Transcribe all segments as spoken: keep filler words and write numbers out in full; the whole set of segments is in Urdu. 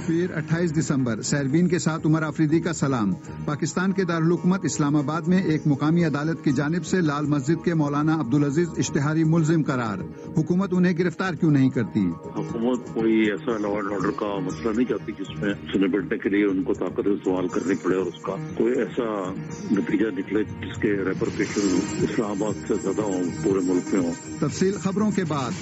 پھر اٹھائیس دسمبر سیربین کے ساتھ عمر آفریدی کا سلام. پاکستان کے دارالحکومت اسلام آباد میں ایک مقامی عدالت کی جانب سے لال مسجد کے مولانا عبدالعزیز اشتہاری ملزم قرار. حکومت انہیں گرفتار کیوں نہیں کرتی؟ حکومت کوئی ایسا لا اینڈ آرڈر کا مسئلہ نہیں چاہتی جس میں سے نپٹنے کے لیے ان کو طاقت استعمال کرنی پڑے اور اس کا کوئی ایسا نتیجہ نکلے جس کے ریپرکیشن اسلام آباد سے زیادہ ہوں، پورے ملک میں ہوں. تفصیل خبروں کے بعد.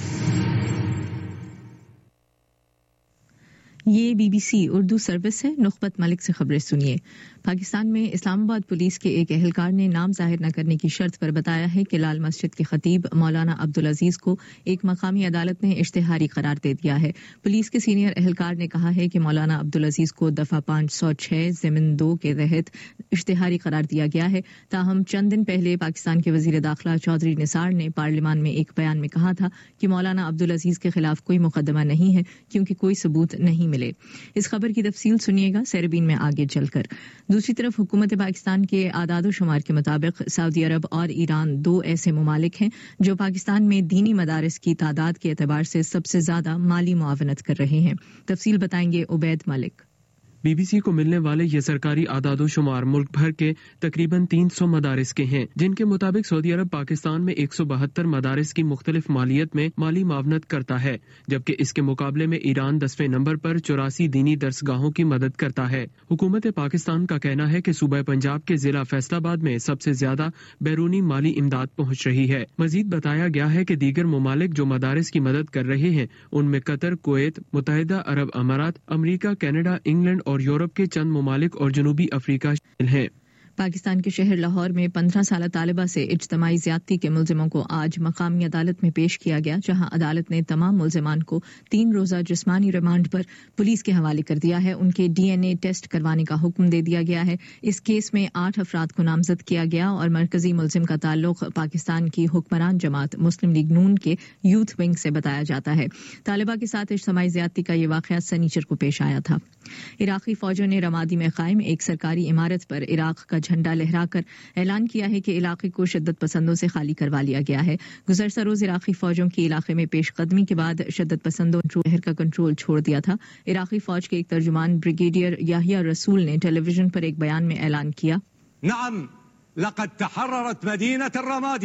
یہ B B C Urdu service ہے. نخبت ملک سے خبریں سنیے. پاکستان میں اسلام آباد پولیس کے ایک اہلکار نے نام ظاہر نہ کرنے کی شرط پر بتایا ہے کہ لال مسجد کے خطیب مولانا عبدالعزیز کو ایک مقامی عدالت نے اشتہاری قرار دے دیا ہے. پولیس کے سینئر اہلکار نے کہا ہے کہ مولانا عبدالعزیز کو دفعہ پانچ سو چھ ضمن دو کے تحت اشتہاری قرار دیا گیا ہے. تاہم چند دن پہلے پاکستان کے وزیر داخلہ چودھری نثار نے پارلیمان میں ایک بیان میں کہا تھا کہ مولانا عبدالعزیز کے خلاف کوئی مقدمہ نہیں ہے کیونکہ کوئی ثبوت نہیں ملے. اس خبر کی تفصیل سنیے گا سیربین میں آگے چل کر. دوسری طرف حکومت پاکستان کے اعداد و شمار کے مطابق سعودی عرب اور ایران دو ایسے ممالک ہیں جو پاکستان میں دینی مدارس کی تعداد کے اعتبار سے سب سے زیادہ مالی معاونت کر رہے ہیں. تفصیل بتائیں گے Ubaid Malik. B B C کو ملنے والے یہ سرکاری اعداد و شمار ملک بھر کے تقریباً تین سو مدارس کے ہیں، جن کے مطابق سعودی عرب پاکستان میں ایک سو بہتر مدارس کی مختلف مالیت میں مالی معاونت کرتا ہے، جبکہ اس کے مقابلے میں ایران دسویں نمبر پر چوراسی دینی درسگاہوں کی مدد کرتا ہے. حکومت پاکستان کا کہنا ہے کہ صوبہ پنجاب کے ضلع فیصل آباد میں سب سے زیادہ بیرونی مالی امداد پہنچ رہی ہے. مزید بتایا گیا ہے کہ دیگر ممالک جو مدارس کی مدد کر رہے ہیں ان میں قطر، کویت، متحدہ عرب امارات، امریکہ، کینیڈا، انگلینڈ اور یورپ کے چند ممالک اور جنوبی افریقہ شامل ہیں. پاکستان کے شہر لاہور میں پندرہ سالہ طالبہ سے اجتماعی زیادتی کے ملزموں کو آج مقامی عدالت میں پیش کیا گیا، جہاں عدالت نے تمام ملزمان کو تین روزہ جسمانی ریمانڈ پر پولیس کے حوالے کر دیا ہے. ان کے ڈی این اے ٹیسٹ کروانے کا حکم دے دیا گیا ہے. اس کیس میں آٹھ افراد کو نامزد کیا گیا اور مرکزی ملزم کا تعلق پاکستان کی حکمران جماعت مسلم لیگ نون کے یوتھ ونگ سے بتایا جاتا ہے. طالبہ کے ساتھ اجتماعی زیادتی کا یہ واقعہ سنیچر کو پیش آیا تھا. عراقی فوجوں نے رمادی میں قائم ایک سرکاری عمارت پر عراق کا جھنڈا لہرا کر اعلان کیا ہے کہ علاقے کو شدت پسندوں سے خالی کروا لیا گیا ہے. گزشتہ روز عراقی فوجوں کی علاقے میں پیش قدمی کے بعد شدت پسندوں نے شہر کا کنٹرول چھوڑ دیا تھا. عراقی فوج کے ایک ترجمان بریگیڈیئر یحییٰ رسول نے ٹیلی ویژن پر ایک بیان میں اعلان کیا، نعم لقد تحررت مدینہ الرمادی.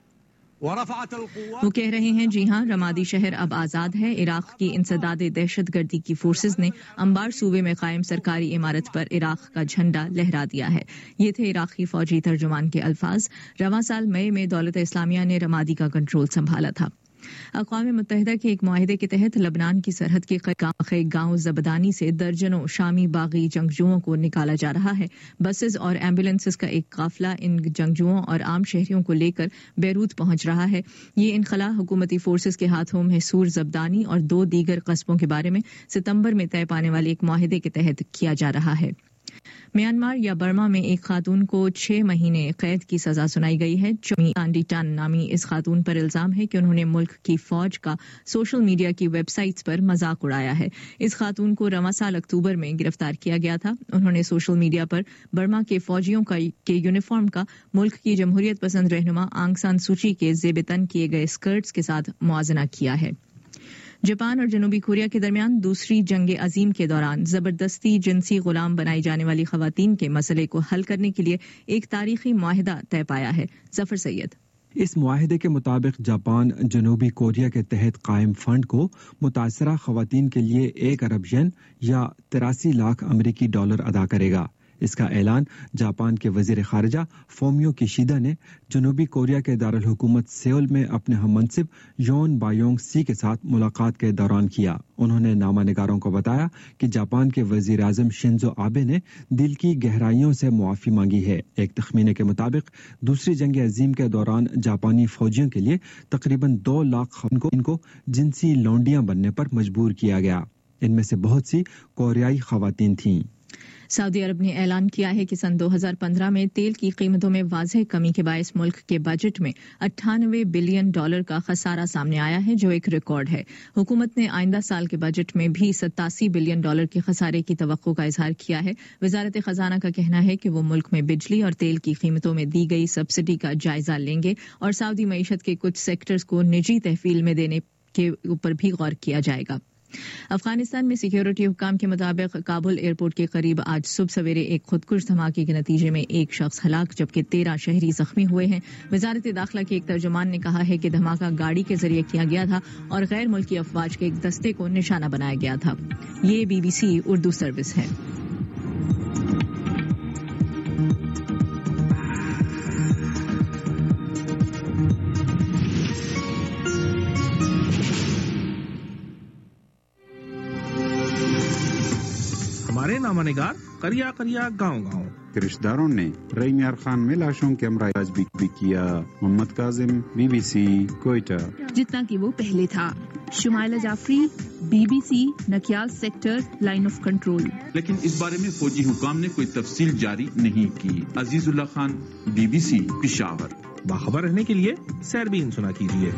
وہ کہہ رہے ہیں جی ہاں، رمادی شہر اب آزاد ہے. عراق کی انسداد دہشت گردی کی فورسز نے انبار صوبے میں قائم سرکاری عمارت پر عراق کا جھنڈا لہرا دیا ہے. یہ تھے عراقی فوجی ترجمان کے الفاظ. رواں سال مئی میں دولت اسلامیہ نے رمادی کا کنٹرول سنبھالا تھا. اقوام متحدہ کے ایک معاہدے کے تحت لبنان کی سرحد کے گاؤں زبدانی سے درجنوں شامی باغی جنگجوؤں کو نکالا جا رہا ہے. بسز اور ایمبولینسز کا ایک قافلہ ان جنگجوؤں اور عام شہریوں کو لے کر بیروت پہنچ رہا ہے. یہ انخلا حکومتی فورسز کے ہاتھوں محصور زبدانی اور دو دیگر قصبوں کے بارے میں ستمبر میں طے پانے والے ایک معاہدے کے تحت کیا جا رہا ہے. میانمار یا برما میں ایک خاتون کو چھ مہینے قید کی سزا سنائی گئی ہے. چومی آنڈی ٹان نامی اس خاتون پر الزام ہے کہ انہوں نے ملک کی فوج کا سوشل میڈیا کی ویب سائٹس پر مذاق اڑایا ہے. اس خاتون کو رواں سال اکتوبر میں گرفتار کیا گیا تھا. انہوں نے سوشل میڈیا پر برما کے فوجیوں کا کے یونیفارم کا ملک کی جمہوریت پسند رہنما آنگ سان سوچی کے زیب تن کیے گئے اسکرٹس کے ساتھ موازنہ کیا ہے. جاپان اور جنوبی کوریا کے درمیان دوسری جنگ عظیم کے دوران زبردستی جنسی غلام بنائی جانے والی خواتین کے مسئلے کو حل کرنے کے لیے ایک تاریخی معاہدہ طے پایا ہے. ظفر سید. اس معاہدے کے مطابق جاپان جنوبی کوریا کے تحت قائم فنڈ کو متاثرہ خواتین کے لیے ایک ارب ین یا تراسی لاکھ امریکی ڈالر ادا کرے گا. اس کا اعلان جاپان کے وزیر خارجہ فومیو کیشیدا نے جنوبی کوریا کے دارالحکومت سیول میں اپنے ہم منصب یون بایونگ سی کے ساتھ ملاقات کے دوران کیا. انہوں نے نامہ نگاروں کو بتایا کہ جاپان کے وزیر اعظم شنزو آبے نے دل کی گہرائیوں سے معافی مانگی ہے. ایک تخمینے کے مطابق دوسری جنگ عظیم کے دوران جاپانی فوجیوں کے لیے تقریباً دو لاکھ ان کو جنسی لونڈیاں بننے پر مجبور کیا گیا. ان میں سے بہت سی کوریائی خواتین تھیں. سعودی عرب نے اعلان کیا ہے کہ سن دو ہزار پندرہ میں تیل کی قیمتوں میں واضح کمی کے باعث ملک کے بجٹ میں اٹھانوے بلین ڈالر کا خسارہ سامنے آیا ہے، جو ایک ریکارڈ ہے. حکومت نے آئندہ سال کے بجٹ میں بھی ستاسی بلین ڈالر کے خسارے کی توقع کا اظہار کیا ہے. وزارت خزانہ کا کہنا ہے کہ وہ ملک میں بجلی اور تیل کی قیمتوں میں دی گئی سبسڈی کا جائزہ لیں گے اور سعودی معیشت کے کچھ سیکٹرز کو نجی تحویل میں دینے کے اوپر بھی غور کیا جائے گا. افغانستان میں سیکیورٹی حکام کے مطابق کابل ایئرپورٹ کے قریب آج صبح سویرے ایک خودکش دھماکے کے نتیجے میں ایک شخص ہلاک جبکہ تیرہ شہری زخمی ہوئے ہیں۔ وزارت داخلہ کے ایک ترجمان نے کہا ہے کہ دھماکہ گاڑی کے ذریعے کیا گیا تھا اور غیر ملکی افواج کے ایک دستے کو نشانہ بنایا گیا تھا۔ یہ B B C Urdu service ہے۔ ہمارے نامہ نگار کریا کریا گاؤں گاؤں رشتہ داروں نے رحیم یار خان میں لاشوں کے امراض بھی, بھی کیا۔ Muhammad Kazim, B B C Quetta. جتنا کہ وہ پہلے تھا۔ Shumaila Jafri, B B C Nakyal sector, line of control. لیکن اس بارے میں فوجی حکام نے کوئی تفصیل جاری نہیں کی۔ Azizullah Khan, B B C Peshawar. باخبر رہنے کے لیے سیربین سنا کیجیے۔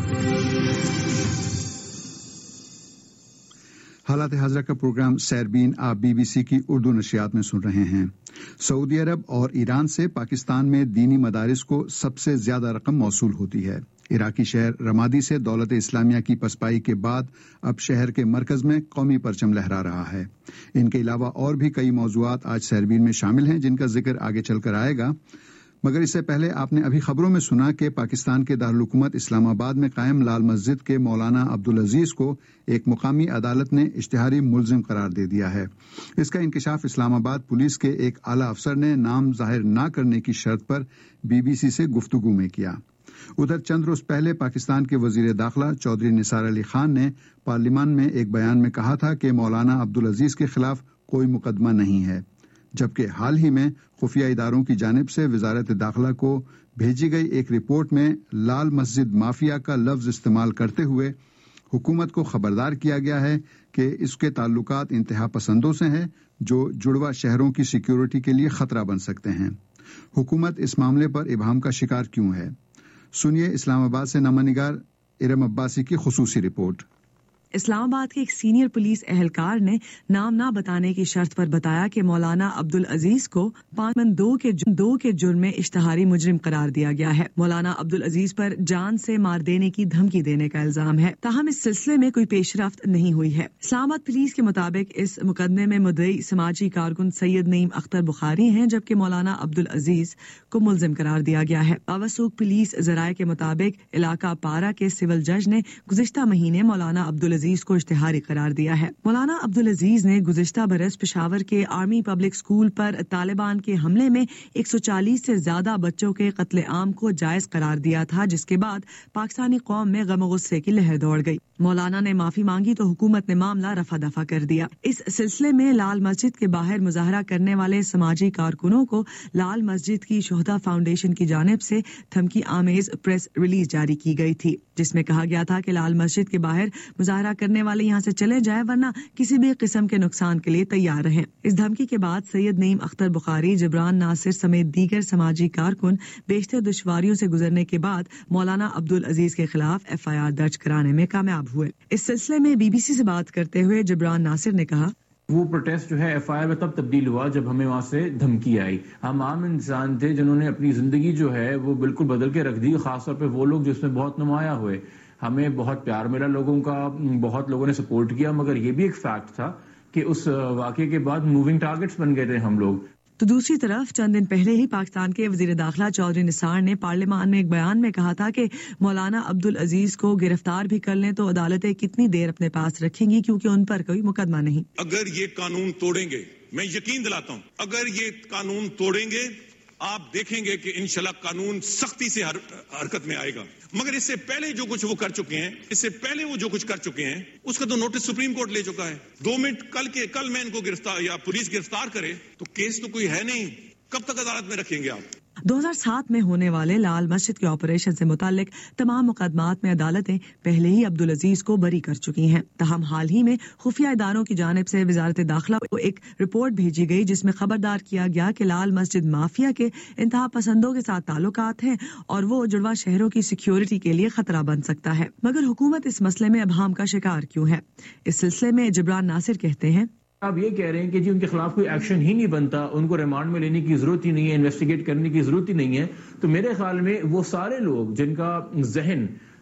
حالات حاضرہ کا پروگرام سیربین آپ بی بی سی کی اردو نشریات میں سن رہے ہیں۔ سعودی عرب اور ایران سے پاکستان میں دینی مدارس کو سب سے زیادہ رقم موصول ہوتی ہے۔ عراقی شہر رمادی سے دولت اسلامیہ کی پسپائی کے بعد اب شہر کے مرکز میں قومی پرچم لہرا رہا ہے۔ ان کے علاوہ اور بھی کئی موضوعات آج سیربین میں شامل ہیں جن کا ذکر آگے چل کر آئے گا، مگر اس سے پہلے آپ نے ابھی خبروں میں سنا کہ پاکستان کے دارالحکومت اسلام آباد میں قائم لال مسجد کے مولانا عبدالعزیز کو ایک مقامی عدالت نے اشتہاری ملزم قرار دے دیا ہے۔ اس کا انکشاف اسلام آباد پولیس کے ایک اعلیٰ افسر نے نام ظاہر نہ کرنے کی شرط پر بی بی سی سے گفتگو میں کیا۔ ادھر چند روز پہلے پاکستان کے وزیر داخلہ چودھری نثار علی خان نے پارلیمان میں ایک بیان میں کہا تھا کہ مولانا عبدالعزیز کے خلاف کوئی مقدمہ نہیں ہے، جبکہ حال ہی میں خفیہ اداروں کی جانب سے وزارت داخلہ کو بھیجی گئی ایک رپورٹ میں لال مسجد مافیا کا لفظ استعمال کرتے ہوئے حکومت کو خبردار کیا گیا ہے کہ اس کے تعلقات انتہا پسندوں سے ہیں جو جڑواں شہروں کی سیکیورٹی کے لیے خطرہ بن سکتے ہیں۔ حکومت اس معاملے پر ابہام کا شکار کیوں ہے؟ سنیے اسلام آباد سے نامہ نگار ارم عباسی کی خصوصی رپورٹ۔ اسلام آباد کے ایک سینئر پولیس اہلکار نے نام نہ بتانے کی شرط پر بتایا کہ مولانا عبدالعزیز کو پانچ من دو کے دو کے جرم میں اشتہاری مجرم قرار دیا گیا ہے۔ مولانا عبدالعزیز پر جان سے مار دینے کی دھمکی دینے کا الزام ہے، تاہم اس سلسلے میں کوئی پیش رفت نہیں ہوئی ہے۔ اسلام آباد پولیس کے مطابق اس مقدمے میں مدعی سماجی کارکن سید نعیم اختر بخاری ہیں، جبکہ مولانا عبدالعزیز کو ملزم قرار دیا گیا ہے۔ باوسوق پولیس ذرائع کے مطابق علاقہ پارا کے سول جج نے گزشتہ مہینے مولانا عبدالعزیز عزیز کو اشتہاری قرار دیا ہے۔ مولانا عبدالعزیز نے گزشتہ برس پشاور کے آرمی پبلک اسکول پر طالبان کے حملے میں ایک سو چالیس سے زیادہ بچوں کے قتل عام کو جائز قرار دیا تھا، جس کے بعد پاکستانی قوم میں غم و غصے کی لہر دوڑ گئی۔ مولانا نے معافی مانگی تو حکومت نے معاملہ رفع دفع کر دیا۔ اس سلسلے میں لال مسجد کے باہر مظاہرہ کرنے والے سماجی کارکنوں کو لال مسجد کی شہداء فاؤنڈیشن کی جانب سے دھمکی آمیز پریس ریلیز جاری کی گئی تھی، جس میں کہا گیا تھا کہ لال مسجد کے باہر مظاہرہ کرنے والے یہاں سے چلے جائیں ورنہ کسی بھی قسم کے نقصان کے لیے تیار رہیں۔ اس دھمکی کے بعد سید نعیم اختر بخاری، جبران ناصر سمیت دیگر سماجی کارکن بیشتر دشواریوں سے گزرنے کے بعد مولانا عبدالعزیز کے خلاف ایف آئی آر درج کرانے میں کامیاب ہوئے۔ اس سلسلے میں بی بی سی سے بات کرتے ہوئے جبران ناصر نے کہا، وہ پروٹیسٹ جو ہے ایف آئی آر میں تب تبدیل ہوا جب ہمیں وہاں سے دھمکی آئی۔ ہم عام انسان تھے جنہوں نے اپنی زندگی جو ہے وہ بالکل بدل کے رکھ دی، خاص طور پہ وہ لوگ جو اس میں بہت نمایاں ہوئے۔ ہمیں بہت پیار ملا لوگوں کا، بہت لوگوں نے سپورٹ کیا، مگر یہ بھی ایک فیکٹ تھا کہ اس واقعے کے بعد موونگ ٹارگٹس بن گئے تھے ہم لوگ۔ تو دوسری طرف چند دن پہلے ہی پاکستان کے وزیر داخلہ چودھری نثار نے پارلیمان میں ایک بیان میں کہا تھا کہ مولانا عبدالعزیز کو گرفتار بھی کر لیں تو عدالتیں کتنی دیر اپنے پاس رکھیں گی، کیونکہ ان پر کوئی مقدمہ نہیں۔ اگر یہ قانون توڑیں گے، میں یقین دلاتا ہوں، اگر یہ قانون توڑیں گے آپ دیکھیں گے کہ انشاءاللہ قانون سختی سے حرکت میں آئے گا۔ مگر اس سے پہلے جو کچھ وہ کر چکے ہیں اس سے پہلے وہ جو کچھ کر چکے ہیں اس کا تو نوٹس سپریم کورٹ لے چکا ہے۔ دو منٹ کل کے کل میں ان کو گرفتار یا پولیس گرفتار کرے تو کیس تو کوئی ہے نہیں، کب تک عدالت میں رکھیں گے آپ؟ دو ہزار سات میں ہونے والے لال مسجد کے آپریشن سے متعلق تمام مقدمات میں عدالتیں پہلے ہی عبدالعزیز کو بری کر چکی ہیں، تاہم حال ہی میں خفیہ اداروں کی جانب سے وزارت داخلہ کو ایک رپورٹ بھیجی گئی جس میں خبردار کیا گیا کہ لال مسجد مافیا کے انتہا پسندوں کے ساتھ تعلقات ہیں اور وہ جڑواں شہروں کی سیکیورٹی کے لیے خطرہ بن سکتا ہے۔ مگر حکومت اس مسئلے میں ابہام کا شکار کیوں ہے؟ اس سلسلے میں جبران ناصر کہتے ہیں، آپ یہ کہہ رہے ہیں کہ جی ان کے خلاف کوئی ایکشن ہی نہیں بنتا، ان کو ریمانڈ میں لینے کی ضرورت ہی نہیں ہے، انویسٹیگیٹ کرنے کی ضرورت ہی نہیں ہے، تو میرے خیال میں وہ سارے لوگ جن کا ذہن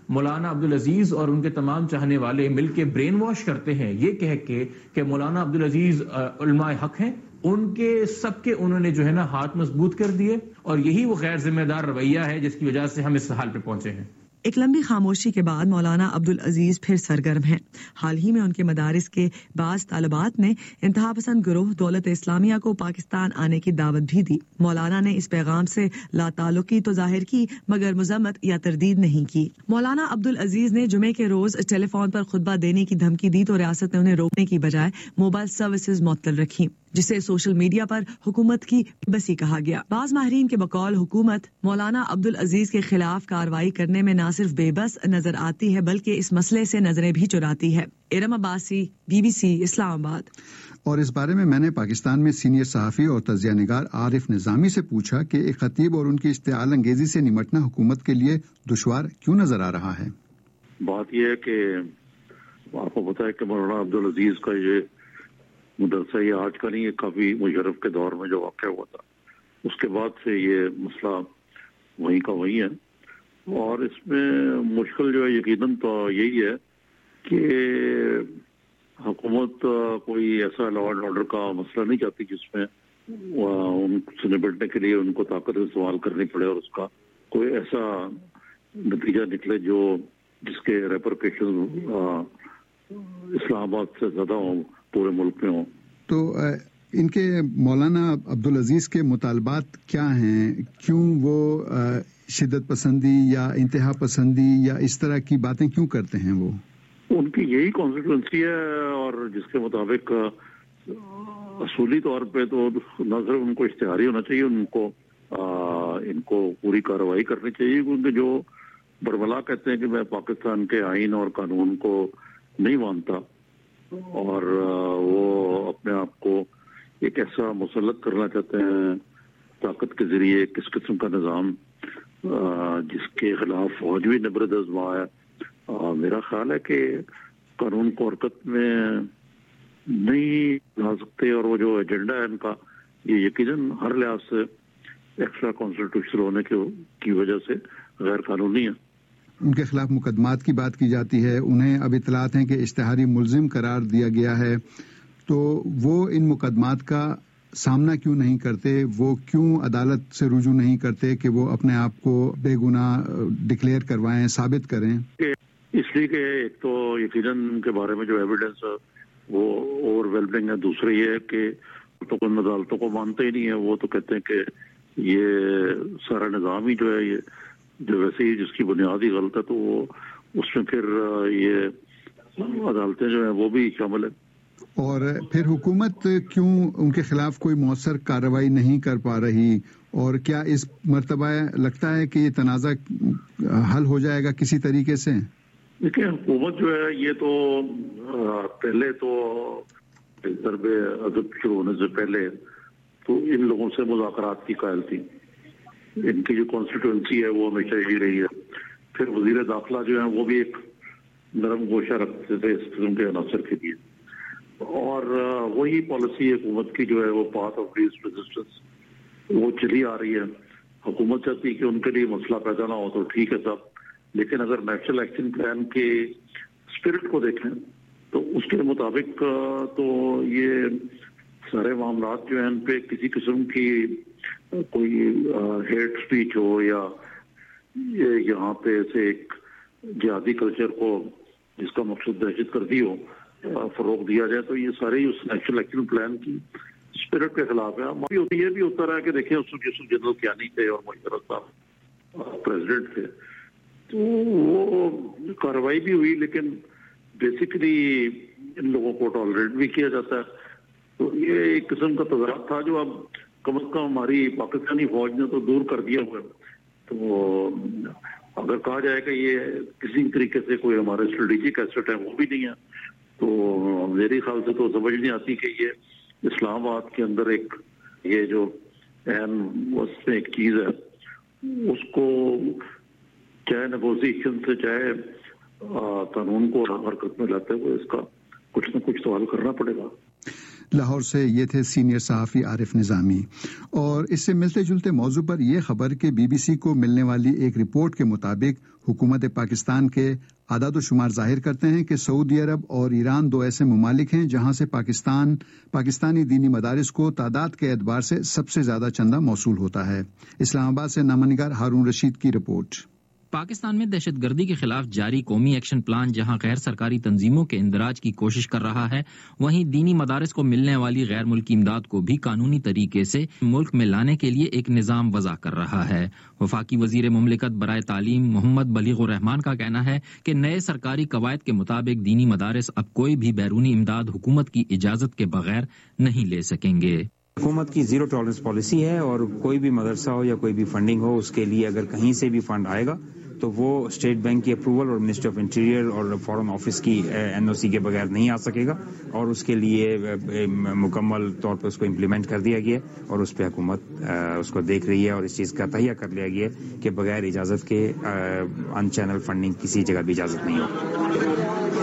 مولانا عبدالعزیز اور ان کے تمام چاہنے والے مل کے برین واش کرتے ہیں یہ کہہ کے کہ مولانا عبدالعزیز علماء حق ہیں، ان کے سب کے انہوں نے جو ہے نا ہاتھ مضبوط کر دیے، اور یہی وہ غیر ذمہ دار رویہ ہے جس کی وجہ سے ہم اس حال پہ پہنچے ہیں۔ ایک لمبی خاموشی کے بعد مولانا عبدالعزیز پھر سرگرم ہیں۔ حال ہی میں ان کے مدارس کے بعض طالبات نے انتہا پسند گروہ دولت اسلامیہ کو پاکستان آنے کی دعوت بھی دی۔ مولانا نے اس پیغام سے لا تعلقی تو ظاہر کی مگر مذمت یا تردید نہیں کی۔ مولانا عبدالعزیز نے جمعے کے روز ٹیلی فون پر خطبہ دینے کی دھمکی دی تو ریاست نے انہیں روکنے کی بجائے موبائل سروسز معطل رکھی، جسے سوشل میڈیا پر حکومت کی بسی کہا گیا۔ بعض ماہرین کے بقول حکومت مولانا عبدالعزیز کے خلاف کارروائی کرنے میں نہ صرف بے بس نظر آتی ہے بلکہ اس مسئلے سے نظریں بھی چراتی ہے۔ Iram Abbasi, B B C, Islamabad. اور اس بارے میں میں نے پاکستان میں سینئر صحافی اور تجزیہ نگار عارف نظامی سے پوچھا کہ ایک خطیب اور ان کی اشتعال انگیزی سے نمٹنا حکومت کے لیے دشوار کیوں نظر آ رہا ہے؟ بات یہ ہے کہ آپ کو پتا ہے کہ مولانا عبدالعزیز کا یہ مدرسہ یہ آج کا نہیں ہے، کافی مشرف کے دور میں جو واقع ہوا تھا اس کے بعد سے یہ مسئلہ وہیں کا وہیں ہے، اور اس میں مشکل جو ہے یقیناً تو یہی ہے کہ حکومت کوئی ایسا لا اینڈ آرڈر کا مسئلہ نہیں چاہتی جس میں ان سے نپٹنے کے لیے ان کو طاقت استعمال کرنی پڑے اور اس کا کوئی ایسا نتیجہ نکلے جو جس کے ریپرکیشن اسلام آباد سے زیادہ ہوں، پورے ملک میں ہوں۔ تو ان کے مولانا عبدالعزیز کے مطالبات کیا ہیں؟ کیوں وہ شدت پسندی یا انتہا پسندی یا اس طرح کی باتیں کیوں کرتے ہیں؟ وہ ان کی یہی کانسٹیٹوئنسی ہے اور جس کے مطابق اصولی طور پہ تو نہ صرف ان کو اشتہاری ہونا چاہیے، ان کو ان کو پوری کارروائی کرنی چاہیے، کیونکہ جو برملا کہتے ہیں کہ میں پاکستان کے آئین اور قانون کو نہیں مانتا اور وہ اپنے آپ کو ایک ایسا مسلط کرنا چاہتے ہیں طاقت کے ذریعے کس قسم کا نظام جس کے خلاف فوج بھی نبرد آزما ہے۔ میرا خیال ہے کہ قانون کو حرکت میں نہیں لا سکتے، اور وہ جو ایجنڈا ہے ان کا یہ یقیناً ہر لحاظ سے ایکسٹرا کانسٹیٹیوشنل ہونے کی وجہ سے غیر قانونی ہے۔ ان کے خلاف مقدمات کی بات کی جاتی ہے، انہیں اب اطلاعات ہیں کہ اشتہاری ملزم قرار دیا گیا ہے، تو وہ ان مقدمات کا سامنا کیوں نہیں کرتے؟ وہ کیوں عدالت سے رجوع نہیں کرتے کہ وہ اپنے آپ کو بے گناہ ڈکلیئر کروائیں، ثابت کریں؟ اس لیے کہ ایک تو یقیناً ان کے بارے میں جو ایویڈنس ہے وہ اوور ویلمنگ ہے، دوسرے یہ ہے کہ تو ان عدالتوں کو مانتے ہی نہیں ہے، وہ تو کہتے ہیں کہ یہ سارا نظام ہی جو ہے یہ جو ویسے ہی جس کی بنیاد ہی غلط ہے، تو وہ اس میں پھر یہ عدالتیں جو ہیں وہ بھی شامل ہیں۔ اور پھر حکومت کیوں ان کے خلاف کوئی مؤثر کارروائی نہیں کر پا رہی؟ اور کیا اس مرتبہ لگتا ہے کہ یہ تنازع حل ہو جائے گا کسی طریقے سے؟ دیکھیں حکومت جو ہے یہ تو پہلے تو ضرب عضب شروع ہونے سے پہلے تو ان لوگوں سے مذاکرات کی قائل تھی، ان کی جو کانسٹیٹوئنسی ہے وہ ہمیشہ یہی رہی ہے۔ پھر وزیر داخلہ جو ہیں وہ بھی ایک نرم گوشہ رکھتے تھے اس قسم کے عناصر کے لیے، اور وہی پالیسی حکومت کی جو ہے وہ پاتھ آف لیسٹ ریزسٹنس وہ چلی آ رہی ہے۔ حکومت چاہتی ہے کہ ان کے لیے مسئلہ پیدا نہ ہو تو ٹھیک ہے صاحب، لیکن اگر نیشنل ایکشن پلان کے اسپرٹ کو دیکھیں تو اس کے مطابق تو یہ سارے معاملات جو ہیں ان پہ کسی قسم کی کوئی ہیٹ سپیچ ہو یا یہاں پہ سے ایک جہادی کلچر کو جس کا مقصد دہشت گردی ہو فروغ دیا جائے، تو یہ سارے اس نیشنل ایکشن پلان کی اسپرٹ کے خلاف ہے۔ یہ بھی ہوتا رہا کہ دیکھیں اس وقت جنرل کیانی تھے اور مشرف صاحب پریزیڈنٹ تھے، تو وہ کارروائی بھی ہوئی لیکن بیسیکلی ان لوگوں کو ٹالریٹ بھی کیا جاتا ہے، تو یہ ایک قسم کا تضاد تھا جو اب کم از کم ہماری پاکستانی فوج نے تو دور کر دیا ہوا ہے۔ تو اگر کہا جائے کہ یہ کسی طریقے سے کوئی ہمارے اسٹریٹجک ایسٹ ہے وہ بھی نہیں ہے، تو میرے خیال سے تو سمجھ نہیں آتی کہ یہ اسلام آباد کے اندر ایک یہ جو اہم اس میں ایک چیز ہے اس کو چاہے نیگوزیشن سے چاہے قانون کو حرکت میں لاتے ہوئے اس کا کچھ نہ کچھ سوال کرنا پڑے گا۔ لاہور سے یہ تھے سینئر صحافی عارف نظامی۔ اور اس سے ملتے جلتے موضوع پر یہ خبر کہ بی بی سی کو ملنے والی ایک رپورٹ کے مطابق حکومت پاکستان کے اعداد و شمار ظاہر کرتے ہیں کہ سعودی عرب اور ایران دو ایسے ممالک ہیں جہاں سے پاکستان پاکستانی دینی مدارس کو تعداد کے اعتبار سے سب سے زیادہ چندہ موصول ہوتا ہے۔ اسلام آباد سے نامہ نگار ہارون رشید کی رپورٹ۔ پاکستان میں دہشت گردی کے خلاف جاری قومی ایکشن پلان جہاں غیر سرکاری تنظیموں کے اندراج کی کوشش کر رہا ہے، وہیں دینی مدارس کو ملنے والی غیر ملکی امداد کو بھی قانونی طریقے سے ملک میں لانے کے لیے ایک نظام وضع کر رہا ہے۔ وفاقی وزیر مملکت برائے تعلیم محمد بلیغ الرحمان کا کہنا ہے کہ نئے سرکاری قواعد کے مطابق دینی مدارس اب کوئی بھی بیرونی امداد حکومت کی اجازت کے بغیر نہیں لے سکیں گے۔ حکومت کی زیرو ٹالرنس پالیسی ہے اور کوئی بھی مدرسہ ہو یا کوئی بھی فنڈنگ ہو، اس کے لیے اگر کہیں سے بھی فنڈ آئے گا تو وہ اسٹیٹ بینک کی اپروول اور منسٹری آف انٹیریئر اور فارن آفس کی این او سی کے بغیر نہیں آ سکے گا، اور اس کے لیے مکمل طور پر اس کو امپلیمنٹ کر دیا گیا اور اس پہ حکومت اس کو دیکھ رہی ہے اور اس چیز کا تہیہ کر لیا گیا کہ بغیر اجازت کے ان چینل فنڈنگ کسی جگہ بھی اجازت نہیں ہوگی۔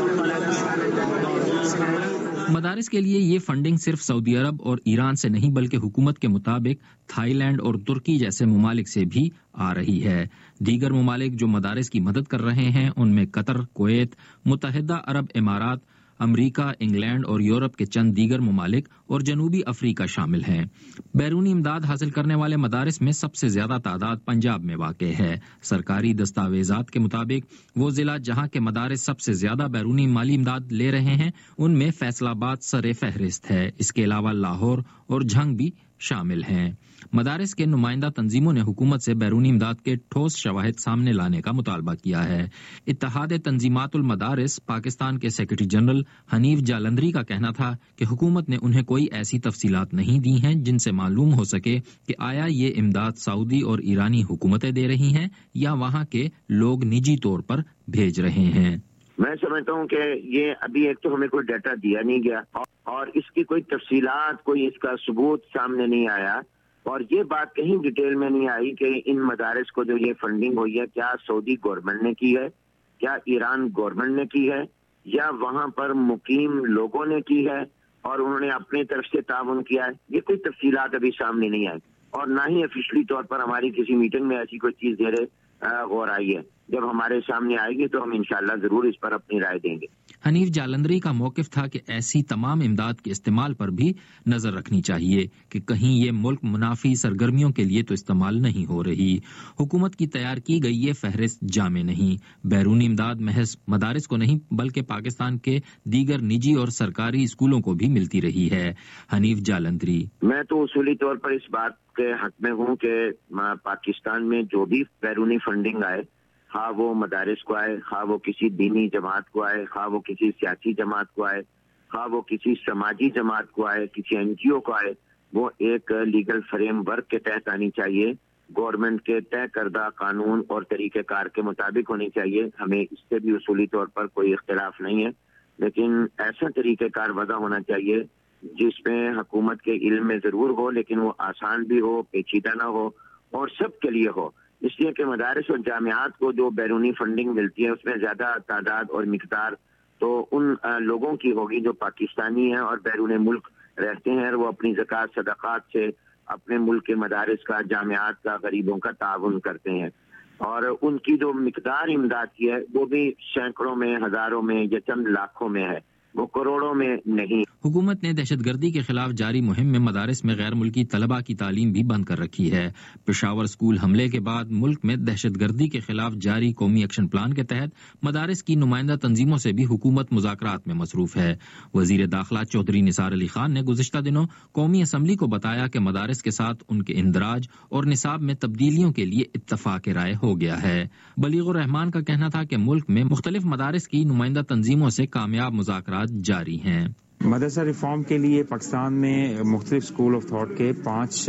مدارس کے لیے یہ فنڈنگ صرف سعودی عرب اور ایران سے نہیں بلکہ حکومت کے مطابق تھائی لینڈ اور ترکی جیسے ممالک سے بھی آ رہی ہے۔ دیگر ممالک جو مدارس کی مدد کر رہے ہیں ان میں قطر، کویت، متحدہ عرب امارات، امریکہ، انگلینڈ اور یورپ کے چند دیگر ممالک اور جنوبی افریقہ شامل ہیں۔ بیرونی امداد حاصل کرنے والے مدارس میں سب سے زیادہ تعداد پنجاب میں واقع ہے۔ سرکاری دستاویزات کے مطابق وہ ضلع جہاں کے مدارس سب سے زیادہ بیرونی مالی امداد لے رہے ہیں ان میں فیصل آباد سر فہرست ہے۔ اس کے علاوہ لاہور اور جھنگ بھی شامل ہیں۔ مدارس کے نمائندہ تنظیموں نے حکومت سے بیرونی امداد کے ٹھوس شواہد سامنے لانے کا مطالبہ کیا ہے۔ اتحاد تنظیمات المدارس پاکستان کے سیکرٹری جنرل حنیف جالندری کا کہنا تھا کہ حکومت نے انہیں کوئی ایسی تفصیلات نہیں دی ہیں جن سے معلوم ہو سکے کہ آیا یہ امداد سعودی اور ایرانی حکومتیں دے رہی ہیں یا وہاں کے لوگ نجی طور پر بھیج رہے ہیں۔ میں سمجھتا ہوں کہ یہ ابھی ایک تو ہمیں کوئی ڈیٹا دیا نہیں گیا اور اس کی کوئی تفصیلات، کوئی اس کا ثبوت سامنے نہیں آیا، اور یہ بات کہیں ڈیٹیل میں نہیں آئی کہ ان مدارس کو جو یہ فنڈنگ ہوئی ہے کیا سعودی گورنمنٹ نے کی ہے، کیا ایران گورنمنٹ نے کی ہے، یا وہاں پر مقیم لوگوں نے کی ہے اور انہوں نے اپنی طرف سے تعاون کیا ہے۔ یہ کوئی تفصیلات ابھی سامنے نہیں آئی اور نہ ہی افیشلی طور پر ہماری کسی میٹنگ میں ایسی کوئی چیز زیر غور آئی ہے۔ جب ہمارے سامنے آئے گی تو ہم انشاءاللہ ضرور اس پر اپنی رائے دیں گے۔ حنیف جالندری کا موقف تھا کہ ایسی تمام امداد کے استعمال پر بھی نظر رکھنی چاہیے کہ کہیں یہ ملک منافی سرگرمیوں کے لیے تو استعمال نہیں ہو رہی۔ حکومت کی تیار کی گئی یہ فہرست جامع نہیں۔ بیرونی امداد محض مدارس کو نہیں بلکہ پاکستان کے دیگر نجی اور سرکاری اسکولوں کو بھی ملتی رہی ہے۔ حنیف جالندری: میں تو اصولی طور پر اس بات کے حق میں ہوں کہ پاکستان میں جو بھی بیرونی فنڈنگ آئے، خواہ وہ مدارس کو آئے، خواہ وہ کسی دینی جماعت کو آئے، خواہ وہ کسی سیاسی جماعت کو آئے، خواہ وہ کسی سماجی جماعت کو آئے، کسی این جی او کو آئے، وہ ایک لیگل فریم ورک کے تحت آنی چاہیے، گورنمنٹ کے طے کردہ قانون اور طریقہ کار کے مطابق ہونی چاہیے۔ ہمیں اس سے بھی اصولی طور پر کوئی اختلاف نہیں ہے، لیکن ایسا طریقہ کار وضع ہونا چاہیے جس میں حکومت کے علم میں ضرور ہو لیکن وہ آسان بھی ہو، پیچیدہ نہ ہو اور سب کے لیے ہو۔ اس لیے کہ مدارس اور جامعات کو جو بیرونی فنڈنگ ملتی ہے اس میں زیادہ تعداد اور مقدار تو ان لوگوں کی ہوگی جو پاکستانی ہیں اور بیرون ملک رہتے ہیں اور وہ اپنی زکوٰۃ صدقات سے اپنے ملک کے مدارس کا، جامعات کا، غریبوں کا تعاون کرتے ہیں، اور ان کی جو مقدار امداد کی ہے وہ بھی سینکڑوں میں، ہزاروں میں یا چند لاکھوں میں ہے، وہ کروڑوں میں نہیں۔ حکومت نے دہشت گردی کے خلاف جاری مہم میں مدارس میں غیر ملکی طلباء کی تعلیم بھی بند کر رکھی ہے۔ پشاور اسکول حملے کے بعد ملک میں دہشت گردی کے خلاف جاری قومی ایکشن پلان کے تحت مدارس کی نمائندہ تنظیموں سے بھی حکومت مذاکرات میں مصروف ہے۔ وزیر داخلہ چودھری نثار علی خان نے گزشتہ دنوں قومی اسمبلی کو بتایا کہ مدارس کے ساتھ ان کے اندراج اور نصاب میں تبدیلیوں کے لیے اتفاق رائے ہو گیا ہے۔ بلیغ الرحمان کا کہنا تھا کہ ملک میں مختلف مدارس کی نمائندہ تنظیموں سے کامیاب مذاکرات جاری ہیں۔ مدرسہ ریفارم کے لیے پاکستان میں مختلف اسکول آف تھاٹ کے پانچ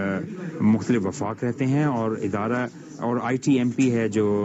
مختلف وفاق رہتے ہیں اور ادارہ اور آئی ٹی ایم پی ہے جو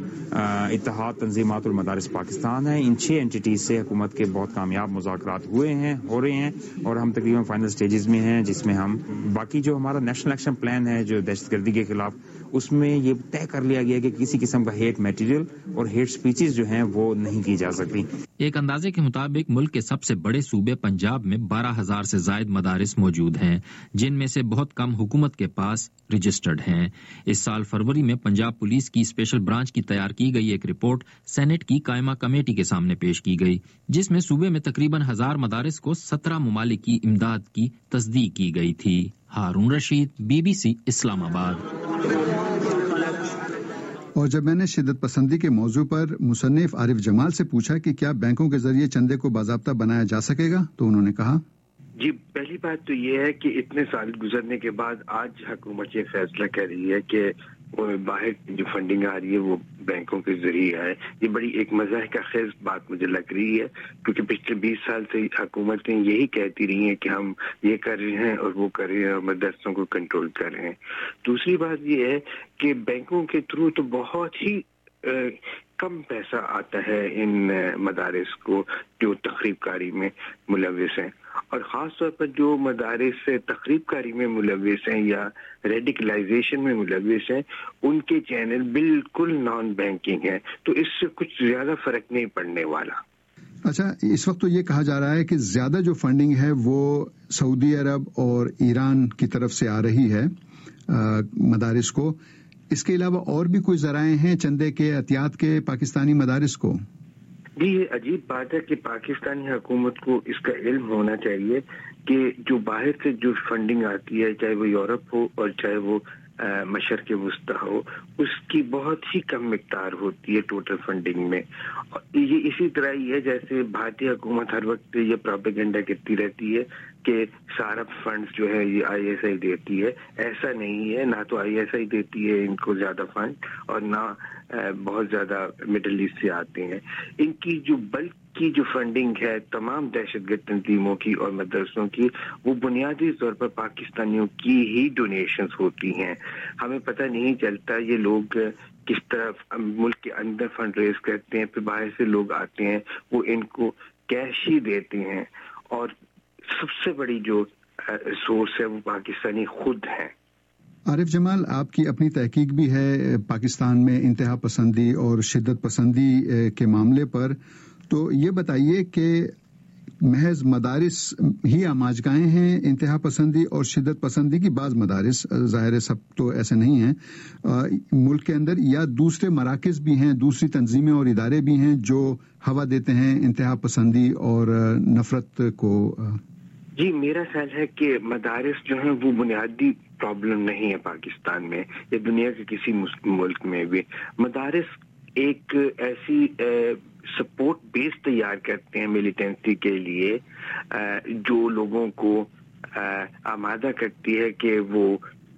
اتحاد تنظیمات المدارس پاکستان ہے۔ ان چھ اینٹیز سے حکومت کے بہت کامیاب مذاکرات ہوئے ہیں، ہو رہے ہیں اور ہم تقریباً فائنل سٹیجز میں ہیں، جس میں ہم باقی جو ہمارا نیشنل ایکشن پلان ہے جو دہشت گردی کے خلاف، اس میں یہ طے کر لیا گیا کہ کسی قسم کا ہیٹ میٹیریل اور ہیٹ سپیچز جو ہیں وہ نہیں کی جا سکتی۔ ایک اندازے کے مطابق ملک کے سب سے بڑے صوبے صوبے پنجاب میں بارہ ہزار سے زائد مدارس موجود ہیں، جن میں سے بہت کم حکومت کے پاس رجسٹرڈ ہیں۔ اس سال فروری میں پنجاب پولیس کی اسپیشل برانچ کی تیار کی گئی ایک رپورٹ سینٹ کی قائمہ کمیٹی کے سامنے پیش کی گئی، جس میں صوبے میں تقریباً ہزار مدارس کو سترہ ممالک کی امداد کی تصدیق کی گئی تھی۔ Haroon Rashid, B B C, Islamabad. اور جب میں نے شدت پسندی کے موضوع پر مصنف عارف جمال سے پوچھا کہ کیا بینکوں کے ذریعے چندے کو باضابطہ بنایا جا سکے گا، تو انہوں نے کہا، جی پہلی بات تو یہ ہے کہ اتنے سال گزرنے کے بعد آج حکومت یہ فیصلہ کر رہی ہے کہ باہر جو فنڈنگ آ رہی ہے وہ بینکوں کے ذریعے ہے۔ یہ بڑی ایک مضحکہ خیز بات مجھے لگ رہی ہے، کیونکہ پچھلے بیس سال سے حکومتیں یہی کہتی رہی ہیں کہ ہم یہ کر رہے ہیں اور وہ کر رہے ہیں اور مدرسوں کو کنٹرول کر رہے ہیں۔ دوسری بات یہ ہے کہ بینکوں کے تھرو تو بہت ہی کم پیسہ آتا ہے ان مدارس کو جو تخریب کاری میں ملوث ہیں، اور خاص طور پر جو مدارس تخریب کاری میں ملوث ہیں یا ریڈیکلائزیشن میں ملوث ہیں، ان کے چینل بالکل نان بینکنگ ہیں، تو اس سے کچھ زیادہ فرق نہیں پڑنے والا۔ اچھا، اس وقت تو یہ کہا جا رہا ہے کہ زیادہ جو فنڈنگ ہے وہ سعودی عرب اور ایران کی طرف سے آ رہی ہے مدارس کو، اس کے علاوہ اور بھی کوئی ذرائع ہیں چندے کے احتیاط کے پاکستانی مدارس کو؟ جی یہ عجیب بات ہے کہ پاکستانی حکومت کو اس کا علم ہونا چاہیے کہ جو باہر سے جو فنڈنگ آتی ہے، چاہے وہ یورپ ہو اور چاہے وہ مشرق وسطیٰ ہو، اس کی بہت ہی کم مقدار ہوتی ہے ٹوٹل فنڈنگ میں۔ یہ اسی طرح ہی ہے جیسے بھارتی حکومت ہر وقت یہ پروپیگنڈا کرتی رہتی ہے کہ سارا فنڈز جو ہے یہ آئی ایس آئی دیتی ہے۔ ایسا نہیں ہے، نہ تو آئی ایس آئی دیتی ہے ان کو زیادہ فنڈ، اور نہ بہت زیادہ مڈل ایسٹ سے آتے ہیں۔ ان کی جو بلک کی جو فنڈنگ ہے تمام دہشت گرد تنظیموں کی اور مدرسوں کی، وہ بنیادی طور پر پاکستانیوں کی ہی ڈونیشنز ہوتی ہیں۔ ہمیں پتہ نہیں چلتا یہ لوگ کس طرح ملک کے اندر فنڈ ریز کرتے ہیں، پھر باہر سے لوگ آتے ہیں وہ ان کو کیش ہی دیتے ہیں، اور سب سے بڑی جو سورس ہے وہ پاکستانی خود ہیں۔ عارف جمال، آپ کی اپنی تحقیق بھی ہے پاکستان میں انتہا پسندی اور شدت پسندی کے معاملے پر، تو یہ بتائیے کہ محض مدارس ہی آماجگاہیں ہیں انتہا پسندی اور شدت پسندی کی؟ بعض مدارس، ظاہر سب تو ایسے نہیں ہیں ملک کے اندر، یا دوسرے مراکز بھی ہیں، دوسری تنظیمیں اور ادارے بھی ہیں جو ہوا دیتے ہیں انتہا پسندی اور نفرت کو؟ جی میرا خیال ہے کہ مدارس جو ہیں وہ بنیادی پرابلم نہیں ہے پاکستان میں یا دنیا کے کسی ملک میں بھی۔ مدارس ایک ایسی سپورٹ بیس تیار کرتے ہیں ملیٹنسی کے لیے جو لوگوں کو آمادہ کرتی ہے کہ وہ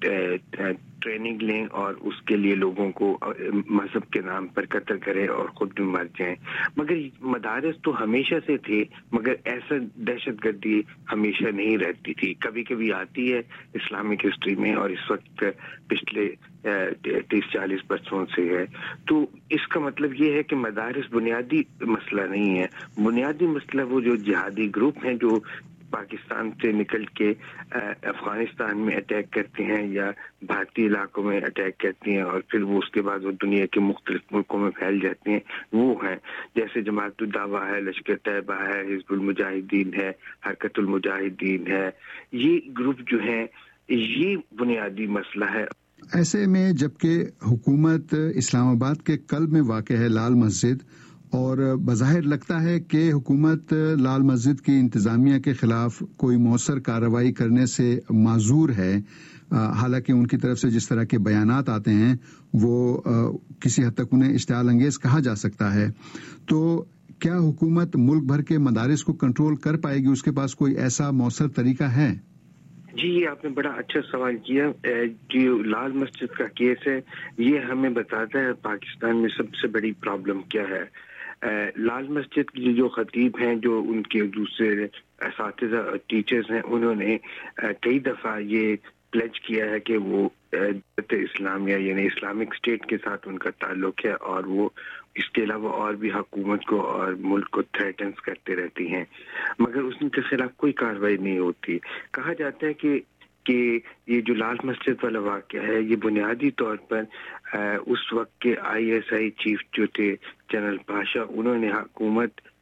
ٹریننگ لیں اور اس کے لیے لوگوں کو مذہب کے نام پر قتل کریں اور خود بھی مر جائیں۔ مگر مدارس تو ہمیشہ سے تھے، مگر ایسا دہشت گردی ہمیشہ نہیں رہتی تھی، کبھی کبھی آتی ہے اسلامک ہسٹری میں، اور اس وقت پچھلے تیس چالیس برسوں سے ہے۔ تو اس کا مطلب یہ ہے کہ مدارس بنیادی مسئلہ نہیں ہے۔ بنیادی مسئلہ وہ جو جہادی گروپ ہیں جو پاکستان سے نکل کے افغانستان میں اٹیک کرتے ہیں یا بھارتی علاقوں میں اٹیک کرتے ہیں، اور پھر وہ اس کے بعد وہ دنیا کے مختلف ملکوں میں پھیل جاتے ہیں، وہ ہیں جیسے جماعت الدعوہ ہے، لشکر طیبہ ہے، حزب المجاہدین ہے، حرکت المجاہدین ہے۔ یہ گروپ جو ہیں یہ بنیادی مسئلہ ہے۔ ایسے میں جبکہ حکومت اسلام آباد کے قلب میں واقع ہے لال مسجد، اور بظاہر لگتا ہے کہ حکومت لال مسجد کی انتظامیہ کے خلاف کوئی مؤثر کارروائی کرنے سے معذور ہے، حالانکہ ان کی طرف سے جس طرح کے بیانات آتے ہیں وہ کسی حد تک انہیں اشتعال انگیز کہا جا سکتا ہے، تو کیا حکومت ملک بھر کے مدارس کو کنٹرول کر پائے گی؟ اس کے پاس کوئی ایسا مؤثر طریقہ ہے؟ جی یہ آپ نے بڑا اچھا سوال کیا۔ جو لال مسجد کا کیس ہے یہ ہمیں بتاتا ہے پاکستان میں سب سے بڑی پرابلم کیا ہے۔ لال مسجد کی جو خطیب ہیں، جو ان کے دوسرے اساتذہ ٹیچرز ہیں، انہوں نے کئی دفعہ یہ پلیج کیا ہے کہ وہ دولت اسلامیہ یعنی اسلامک اسٹیٹ کے ساتھ ان کا تعلق ہے، اور وہ اس کے علاوہ اور بھی حکومت کو اور ملک کو تھریٹنس کرتے رہتی ہیں، مگر اس کے خلاف کوئی کارروائی نہیں ہوتی۔ کہا جاتا ہے کہ کہ یہ جو لال مسجد والا واقعہ ہے یہ بنیادی طور پر اس وقت کے آئی ایس آئی چیف جو تھے جنرل پاشا، انہوں نے حکومت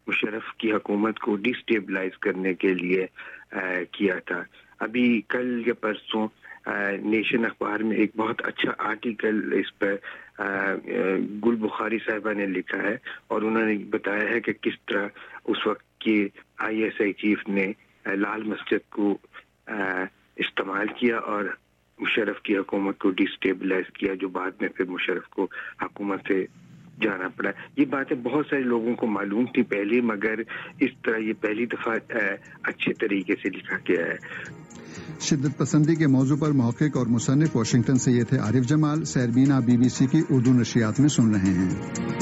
مشرف کی حکومت کو ڈیسٹیبلائز کرنے کے لیے کیا تھا. ابھی کل یا پرسوں نیشن اخبار میں ایک بہت اچھا آرٹیکل اس پر گل بخاری صاحبہ نے لکھا ہے اور انہوں نے بتایا ہے کہ کس طرح اس وقت کے آئی ایس آئی چیف نے لال مسجد کو استعمال کیا اور مشرف کی حکومت کو ڈیسٹیبلائز کیا، جو بعد میں پھر مشرف کو حکومت سے جانا پڑا. یہ باتیں بہت سارے لوگوں کو معلوم تھی پہلے، مگر اس طرح یہ پہلی دفعہ اچھے طریقے سے لکھا گیا ہے. شدت پسندی کے موضوع پر محقق اور مصنف واشنگٹن سے یہ تھے عارف جمال. سیربینا بی بی سی کی اردو نشریات میں سن رہے ہیں.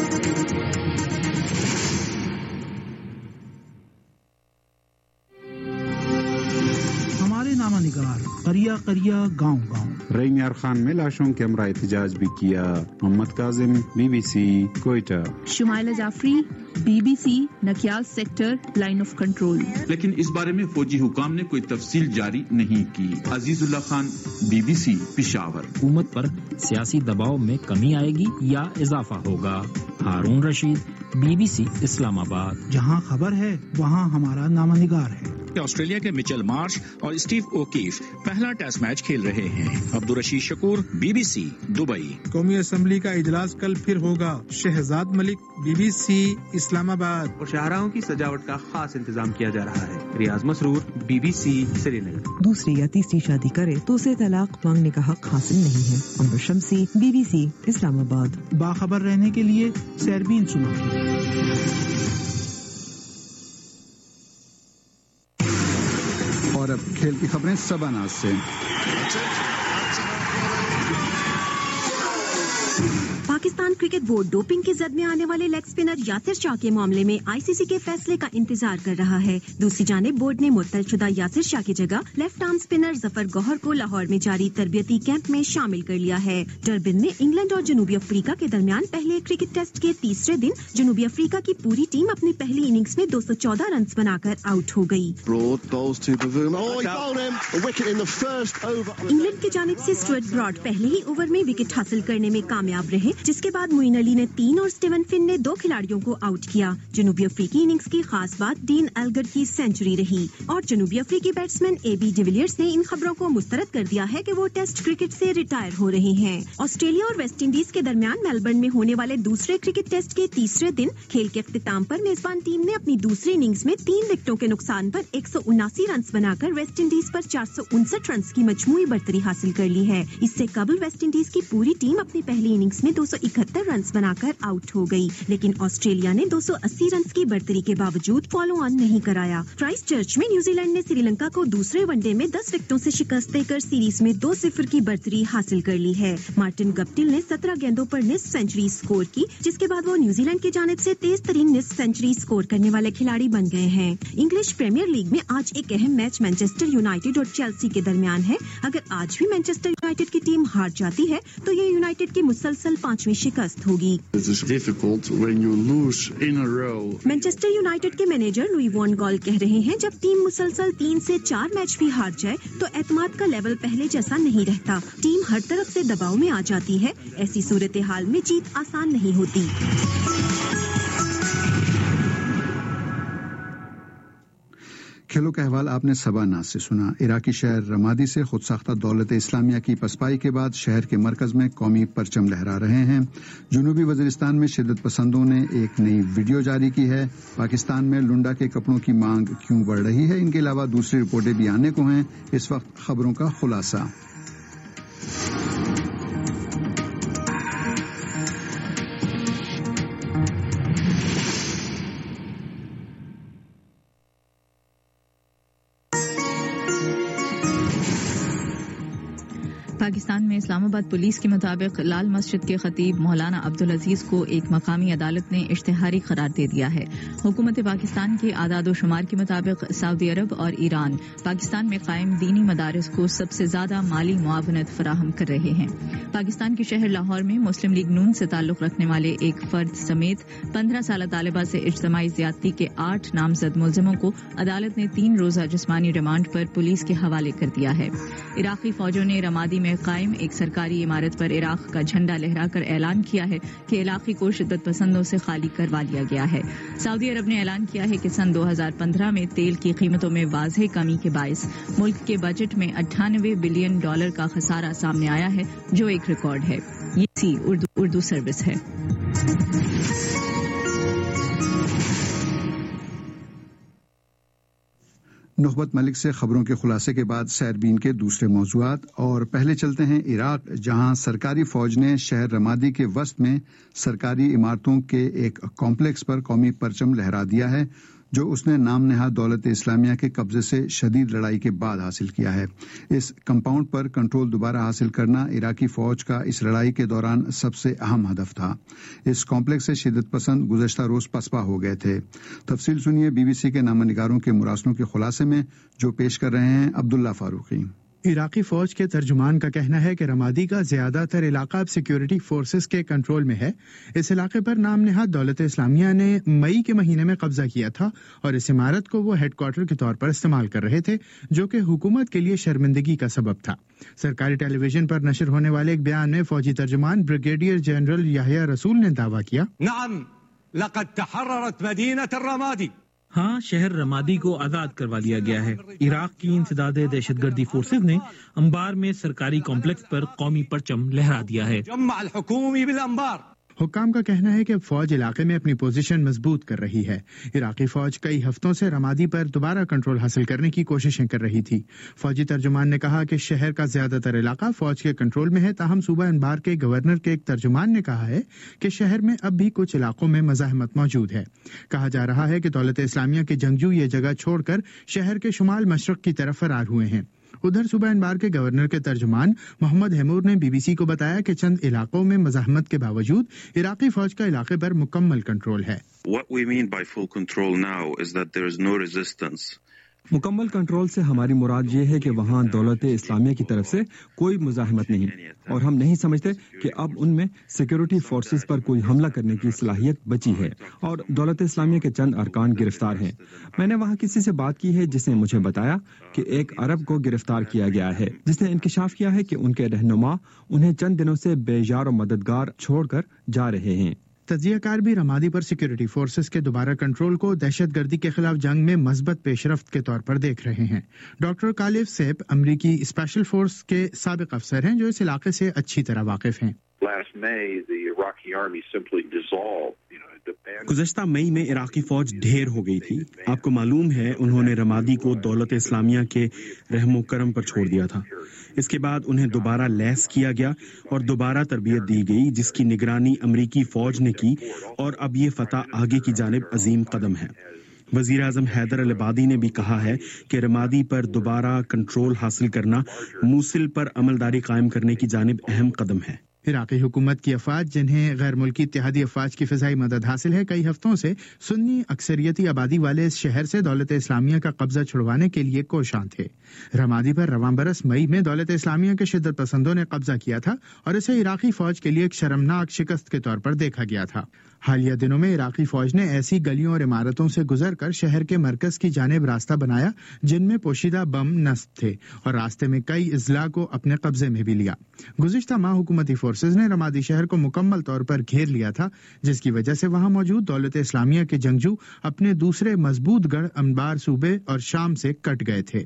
ہمارے نامہ نگار قریہ قریہ گاؤں گاؤں. رئی میار خان میں لاشوں کے ہمراہ احتجاج بھی کیا. Muhammad Kazim, B B C, Quetta. Shumaila Jafri, B B C, Nakyal sector, line of control. لیکن اس بارے میں فوجی حکام نے کوئی تفصیل جاری نہیں کی. Azizullah Khan, B B C, Peshawar. حکومت پر سیاسی دباؤ میں کمی آئے گی یا اضافہ ہوگا؟ Haroon Rashid, B B C, Islamabad. جہاں خبر ہے وہاں ہمارا نامہ نگار ہے. آسٹریلیا کے مچل مارش اور اسٹیو اوکیف پہلا ٹیسٹ میچ کھیل رہے ہیں. Abdul Rashid Shakoor, B B C, Dubai. قومی اسمبلی کا اجلاس کل پھر ہوگا. Shahzad Malik, B B C, Islamabad. اور شاہراہوں کی سجاوٹ کا خاص انتظام کیا جا رہا ہے. Riaz Masroor, B B C, Srinagar. دوسری یا تیسری شادی کرے تو اسے طلاق مانگنے کا حق حاصل نہیں ہے. عمر شمسی، بی بی سی، اسلام آباد. باخبر رہنے کے لیے سیربین سنو. اور اب کھیل کی خبریں سبا ناز سے. پاکستان کرکٹ بورڈ ڈوپنگ کی زد میں آنے والے لیگ اسپنر یاسر شاہ کے معاملے میں آئی سی سی کے فیصلے کا انتظار کر رہا ہے. دوسری جانب بورڈ نے معطل شدہ یاسر شاہ کی جگہ لیفٹ آرم اسپنر ظفر گوہر کو لاہور میں جاری تربیتی کیمپ میں شامل کر لیا ہے. ڈربن میں انگلینڈ اور جنوبی افریقہ کے درمیان پہلے کرکٹ ٹیسٹ کے تیسرے دن جنوبی افریقہ کی پوری ٹیم اپنی پہلی اننگز میں دو سو چودہ رنز بنا کر آؤٹ ہو گئی. انگلینڈ کی جانب سے اسٹوارٹ براڈ پہلے ہی اوور میں وکٹ حاصل کرنے میں کامیاب رہے، جس کے بعد معین علی نے تین اور اسٹیون فن نے دو کھلاڑیوں کو آؤٹ کیا. جنوبی افریقی اننگز کی خاص بات ڈین ایلگر کی سینچری رہی اور جنوبی افریقی بیٹسمین اے بی ڈیویلیئرز نے ان خبروں کو مسترد کر دیا ہے کہ وہ ٹیسٹ کرکٹ سے ریٹائر ہو رہے ہیں. آسٹریلیا اور ویسٹ انڈیز کے درمیان میلبرن میں ہونے والے دوسرے کرکٹ ٹیسٹ کے تیسرے دن کھیل کے اختتام پر میزبان ٹیم نے اپنی دوسری اننگز میں تین وکٹوں کے نقصان پر ایک سو اناسی رنز بنا کر ویسٹ انڈیز پر چار سو انسٹھ رنز کی مجموعی برتری حاصل کر لی ہے. اس سے قبل ویسٹ انڈیز کی پوری ٹیم اپنی پہلی اننگز میں دو سو اکہتر رنز بنا کر آؤٹ ہو گئی، لیکن آسٹریلیا نے دو سو اسی رنز کی برتری کے باوجود فالو آن نہیں کرایا. کرائسٹ چرچ میں نیوزی لینڈ نے سری لنکا کو دوسرے ون ڈے میں دس وکٹوں سے شکست دے کر سیریز میں دو صفر کی برتری حاصل کر لی ہے. مارٹن گپٹل نے سترہ گیندوں پر نصف سینچری اسکور کی، جس کے بعد وہ نیوزی لینڈ کی جانب سے تیز ترین نصف سینچری اسکور کرنے والے کھلاڑی بن گئے ہیں. انگلش پریمیئر لیگ میں آج ایک اہم میچ مانچسٹر یونائیٹڈ اور چیلسی کے درمیان ہے. اگر آج بھی مانچسٹر یونائیٹڈ کی ٹیم ہار جاتی ہے تو یہ یونائیٹڈ کی مسلسل پانچویں شکست ہوگی. مانچسٹر یونائیٹڈ کے مینیجر لوئی وان گال کہہ رہے ہیں جب ٹیم مسلسل تین سے چار میچ بھی ہار جائے تو اعتماد کا لیول پہلے جیسا نہیں رہتا. ٹیم ہر طرف سے دباؤ میں آ جاتی ہے. ایسی صورتحال میں جیت آسان نہیں ہوتی. کھیلوں کا احوال آپ نے سبا ناز سے سنا. عراقی شہر رمادی سے خود ساختہ دولت اسلامیہ کی پسپائی کے بعد شہر کے مرکز میں قومی پرچم لہرا رہے ہیں. جنوبی وزیرستان میں شدت پسندوں نے ایک نئی ویڈیو جاری کی ہے. پاکستان میں لنڈا کے کپڑوں کی مانگ کیوں بڑھ رہی ہے، ان کے علاوہ دوسری رپورٹیں بھی آنے کو ہیں. اس وقت خبروں کا خلاصہ. پاکستان میں اسلام آباد پولیس کے مطابق لال مسجد کے خطیب مولانا عبدالعزیز کو ایک مقامی عدالت نے اشتہاری قرار دے دیا ہے. حکومت پاکستان کے اعداد و شمار کے مطابق سعودی عرب اور ایران پاکستان میں قائم دینی مدارس کو سب سے زیادہ مالی معاونت فراہم کر رہے ہیں. پاکستان کے شہر لاہور میں مسلم لیگ نون سے تعلق رکھنے والے ایک فرد سمیت پندرہ سالہ طالبہ سے اجتماعی زیادتی کے آٹھ نامزد ملزموں کو عدالت نے تین روزہ جسمانی ریمانڈ پر پولیس کے حوالے کر دیا ہے. عراقی فوجوں نے رمادی میں میں قائم ایک سرکاری عمارت پر عراق کا جھنڈا لہرا کر اعلان کیا ہے کہ علاقے کو شدت پسندوں سے خالی کروا لیا گیا ہے۔ سعودی عرب نے اعلان کیا ہے کہ سن دو ہزار پندرہ میں تیل کی قیمتوں میں واضح کمی کے باعث ملک کے بجٹ میں اٹھانوے بلین ڈالر کا خسارہ سامنے آیا ہے، جو ایک ریکارڈ ہے۔ یہ سی اردو اردو سروس ہے۔ نخبت ملک سے خبروں کے خلاصے کے بعد سیربین کے دوسرے موضوعات، اور پہلے چلتے ہیں عراق، جہاں سرکاری فوج نے شہر رمادی کے وسط میں سرکاری عمارتوں کے ایک کمپلیکس پر قومی پرچم لہرا دیا ہے، جو اس نے نام نہاد دولت اسلامیہ کے قبضے سے شدید لڑائی کے بعد حاصل کیا ہے۔ اس کمپاؤنڈ پر کنٹرول دوبارہ حاصل کرنا عراقی فوج کا اس لڑائی کے دوران سب سے اہم ہدف تھا۔ اس کمپلیکس سے شدت پسند گزشتہ روز پسپا ہو گئے تھے۔ تفصیل سنیے بی بی سی کے نامہ نگاروں کے مراسلوں کے خلاصے میں، جو پیش کر رہے ہیں عبداللہ فاروقی۔ عراقی فوج کے ترجمان کا کہنا ہے کہ رمادی کا زیادہ تر علاقہ اب سیکیورٹی فورسز کے کنٹرول میں ہے۔ اس علاقے پر نام نہاد دولت اسلامیہ نے مئی کے مہینے میں قبضہ کیا تھا اور اس عمارت کو وہ ہیڈ کوارٹر کے طور پر استعمال کر رہے تھے، جو کہ حکومت کے لیے شرمندگی کا سبب تھا۔ سرکاری ٹیلی ویژن پر نشر ہونے والے ایک بیان میں فوجی ترجمان بریگیڈیئر جنرل یحییٰ رسول نے دعویٰ کیا، نعم لقد تحررت مدینہ الرمادی، ہاں، شہر رمادی کو آزاد کروا لیا گیا ہے۔ عراق کی انسداد دہشت گردی فورسز نے انبار میں سرکاری کمپلیکس پر قومی پرچم لہرا دیا ہے۔ جمع الحکومی بالانبار۔ حکام کا کہنا ہے کہ فوج علاقے میں اپنی پوزیشن مضبوط کر رہی ہے۔ عراقی فوج کئی ہفتوں سے رمادی پر دوبارہ کنٹرول حاصل کرنے کی کوششیں کر رہی تھی۔ فوجی ترجمان نے کہا کہ شہر کا زیادہ تر علاقہ فوج کے کنٹرول میں ہے، تاہم صوبہ انبار کے گورنر کے ایک ترجمان نے کہا ہے کہ شہر میں اب بھی کچھ علاقوں میں مزاحمت موجود ہے۔ کہا جا رہا ہے کہ دولت اسلامیہ کے جنگجو یہ جگہ چھوڑ کر شہر کے شمال مشرق کی طرف فرار ہوئے ہیں۔ ادھر صوبہ انبار کے گورنر کے ترجمان محمد ہیمور نے بی بی سی کو بتایا کہ چند علاقوں میں مزاحمت کے باوجود عراقی فوج کا علاقے پر مکمل کنٹرول ہے۔ What we mean by full control now is that there is no resistance. مکمل کنٹرول سے ہماری مراد یہ ہے کہ وہاں دولت اسلامیہ کی طرف سے کوئی مزاحمت نہیں، اور ہم نہیں سمجھتے کہ اب ان میں سیکیورٹی فورسز پر کوئی حملہ کرنے کی صلاحیت بچی ہے، اور دولت اسلامیہ کے چند ارکان گرفتار ہیں۔ میں نے وہاں کسی سے بات کی ہے جس نے مجھے بتایا کہ ایک عرب کو گرفتار کیا گیا ہے، جس نے انکشاف کیا ہے کہ ان کے رہنما انہیں چند دنوں سے بے یار و مددگار چھوڑ کر جا رہے ہیں۔ تجزیہ کار بھی رمادی پر سیکیورٹی فورسز کے دوبارہ کنٹرول کو دہشت گردی کے خلاف جنگ میں مثبت پیش رفت کے طور پر دیکھ رہے ہیں۔ ڈاکٹر کالف سیپ امریکی اسپیشل فورس کے سابق افسر ہیں، جو اس علاقے سے اچھی طرح واقف ہیں۔ گزشتہ مئی میں عراقی فوج ڈھیر ہو گئی تھی۔ آپ کو معلوم ہے انہوں نے رمادی کو دولت اسلامیہ کے رحم و کرم پر چھوڑ دیا تھا۔ اس کے بعد انہیں دوبارہ لیس کیا گیا اور دوبارہ تربیت دی گئی، جس کی نگرانی امریکی فوج نے کی، اور اب یہ فتح آگے کی جانب عظیم قدم ہے۔ وزیر اعظم حیدر العبادی نے بھی کہا ہے کہ رمادی پر دوبارہ کنٹرول حاصل کرنا موصل پر عملداری قائم کرنے کی جانب اہم قدم ہے۔ عراقی حکومت کی افواج، جنہیں غیر ملکی اتحادی افواج کی فضائی مدد حاصل ہے، کئی ہفتوں سے سنی اکثریتی آبادی والے اس شہر سے دولت اسلامیہ کا قبضہ چھڑوانے کے لیے کوشاں تھے۔ رمادی پر رواں برس مئی میں دولت اسلامیہ کے شدت پسندوں نے قبضہ کیا تھا اور اسے عراقی فوج کے لیے ایک شرمناک شکست کے طور پر دیکھا گیا تھا۔ حالیہ دنوں میں عراقی فوج نے ایسی گلیوں اور عمارتوں سے گزر کر شہر کے مرکز کی جانب راستہ بنایا جن میں پوشیدہ بم نصب تھے، اور راستے میں کئی اضلاع کو اپنے قبضے میں بھی لیا۔ گزشتہ ماہ حکومتی فورسز نے رمادی شہر کو مکمل طور پر گھیر لیا تھا، جس کی وجہ سے وہاں موجود دولت اسلامیہ کے جنگجو اپنے دوسرے مضبوط گڑھ انبار صوبے اور شام سے کٹ گئے تھے۔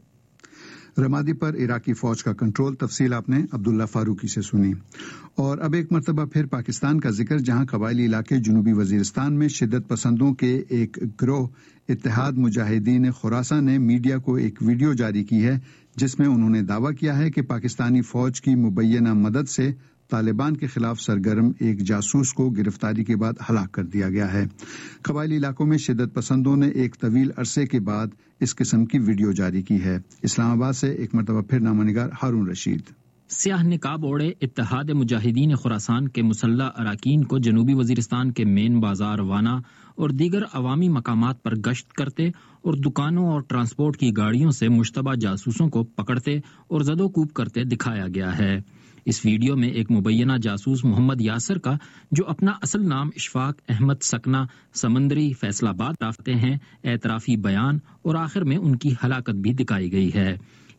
رمادی پر عراقی فوج کا کنٹرول، تفصیل آپ نے عبداللہ فاروقی سے سنی۔ اور اب ایک مرتبہ پھر پاکستان کا ذکر، جہاں قبائلی علاقے جنوبی وزیرستان میں شدت پسندوں کے ایک گروہ اتحاد مجاہدین خراسان نے میڈیا کو ایک ویڈیو جاری کی ہے، جس میں انہوں نے دعویٰ کیا ہے کہ پاکستانی فوج کی مبینہ مدد سے طالبان کے خلاف سرگرم ایک جاسوس کو گرفتاری کے بعد ہلاک کر دیا گیا ہے۔ قبائلی علاقوں میں شدت پسندوں نے ایک طویل عرصے کے بعد اس قسم کی ویڈیو جاری کی ہے۔ اسلام آباد سے ایک مرتبہ پھر نامہ نگار ہارون رشید۔ سیاہ نقاب اوڑے اتحاد مجاہدین خراسان کے مسلح اراکین کو جنوبی وزیرستان کے مین بازار وانا اور دیگر عوامی مقامات پر گشت کرتے اور دکانوں اور ٹرانسپورٹ کی گاڑیوں سے مشتبہ جاسوسوں کو پکڑتے اور زد و کوب کرتے دکھایا گیا ہے۔ اس ویڈیو میں ایک مبینہ جاسوس محمد یاسر کا، جو اپنا اصل نام اشفاق احمد سکنا سمندری فیصل آباد رافتے ہیں، اعترافی بیان اور آخر میں ان کی ہلاکت بھی دکھائی گئی ہے۔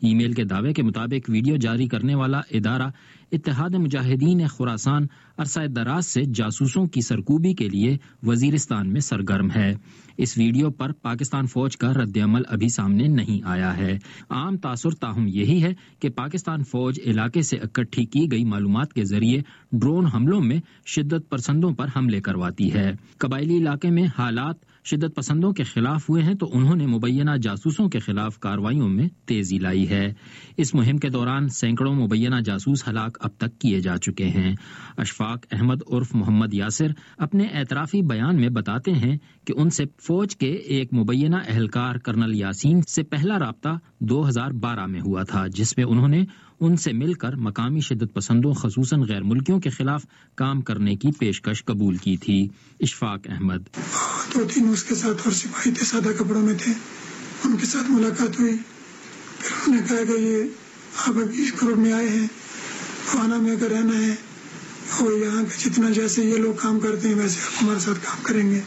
ای میل کے دعوے کے مطابق ویڈیو جاری کرنے والا ادارہ اتحاد مجاہدین خراسان عرصہ دراز سے جاسوسوں کی سرکوبی کے لیے وزیرستان میں سرگرم ہے۔ اس ویڈیو پر پاکستان فوج کا رد عمل ابھی سامنے نہیں آیا ہے۔ عام تاثر تاہم یہی ہے کہ پاکستان فوج علاقے سے اکٹھی کی گئی معلومات کے ذریعے ڈرون حملوں میں شدت پسندوں پر حملے کرواتی ہے۔ قبائلی علاقے میں حالات شدت پسندوں کے خلاف ہوئے ہیں تو انہوں نے مبینہ جاسوسوں کے خلاف کارروائیوں میں تیزی لائی ہے۔ اس مہم کے دوران سینکڑوں مبینہ جاسوس ہلاک اب تک کیے جا چکے ہیں۔ اشفاق احمد عرف محمد یاسر اپنے اعترافی بیان میں بتاتے ہیں کہ ان سے فوج کے ایک مبینہ اہلکار کرنل یاسین سے پہلا رابطہ دو ہزار بارہ میں ہوا تھا، جس میں انہوں نے ان سے مل کر مقامی شدت پسندوں خصوصاً غیر ملکیوں کے خلاف کام کرنے کی پیشکش قبول کی تھی۔ اشفاق احمد دو تین اس کے ساتھ اور سپاہی تھے، سادہ کپڑوں میں تھے، ان کے ساتھ ملاقات ہوئی، پھر انہوں نے کہا کہ یہ آپ ابھی اس گروپ میں آئے ہیں، وانا میں اگر رہنا ہے اور یہاں کے جتنا جیسے یہ لوگ کام کرتے ہیں ویسے آپ ہمارے ساتھ کام کریں گے،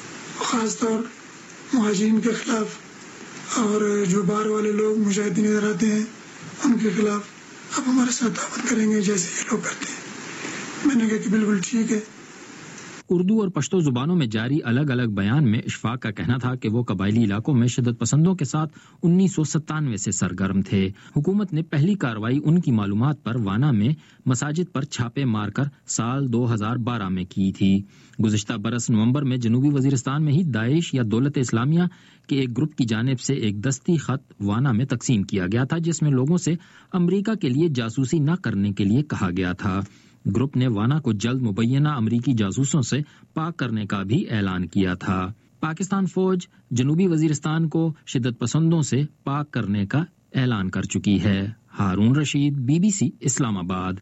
خاص طور مہاجرین کے خلاف اور جو باہر والے لوگ مجاہدین ادھر آتے ہیں ان کے خلاف آپ ہمارے ساتھ تعاون کریں گے جیسے یہ لوگ کرتے ہیں۔ میں نے کہا کہ بالکل ٹھیک ہے۔ اردو اور پشتو زبانوں میں جاری الگ الگ بیان میں اشفاق کا کہنا تھا کہ وہ قبائلی علاقوں میں شدت پسندوں کے ساتھ انیس سو ستانوے سے سرگرم تھے۔ حکومت نے پہلی کارروائی ان کی معلومات پر وانا میں مساجد پر چھاپے مار کر سال دو ہزار بارہ میں کی تھی۔ گزشتہ برس نومبر میں جنوبی وزیرستان میں ہی داعش یا دولت اسلامیہ کے ایک گروپ کی جانب سے ایک دستی خط وانا میں تقسیم کیا گیا تھا، جس میں لوگوں سے امریکہ کے لیے جاسوسی نہ کرنے کے لیے کہا گیا تھا۔ گروپ نے وانا کو جلد مبینہ امریکی جاسوسوں سے پاک کرنے کا بھی اعلان کیا تھا۔ پاکستان فوج جنوبی وزیرستان کو شدت پسندوں سے پاک کرنے کا اعلان کر چکی ہے۔ Haroon Rashid, B B C, Islamabad.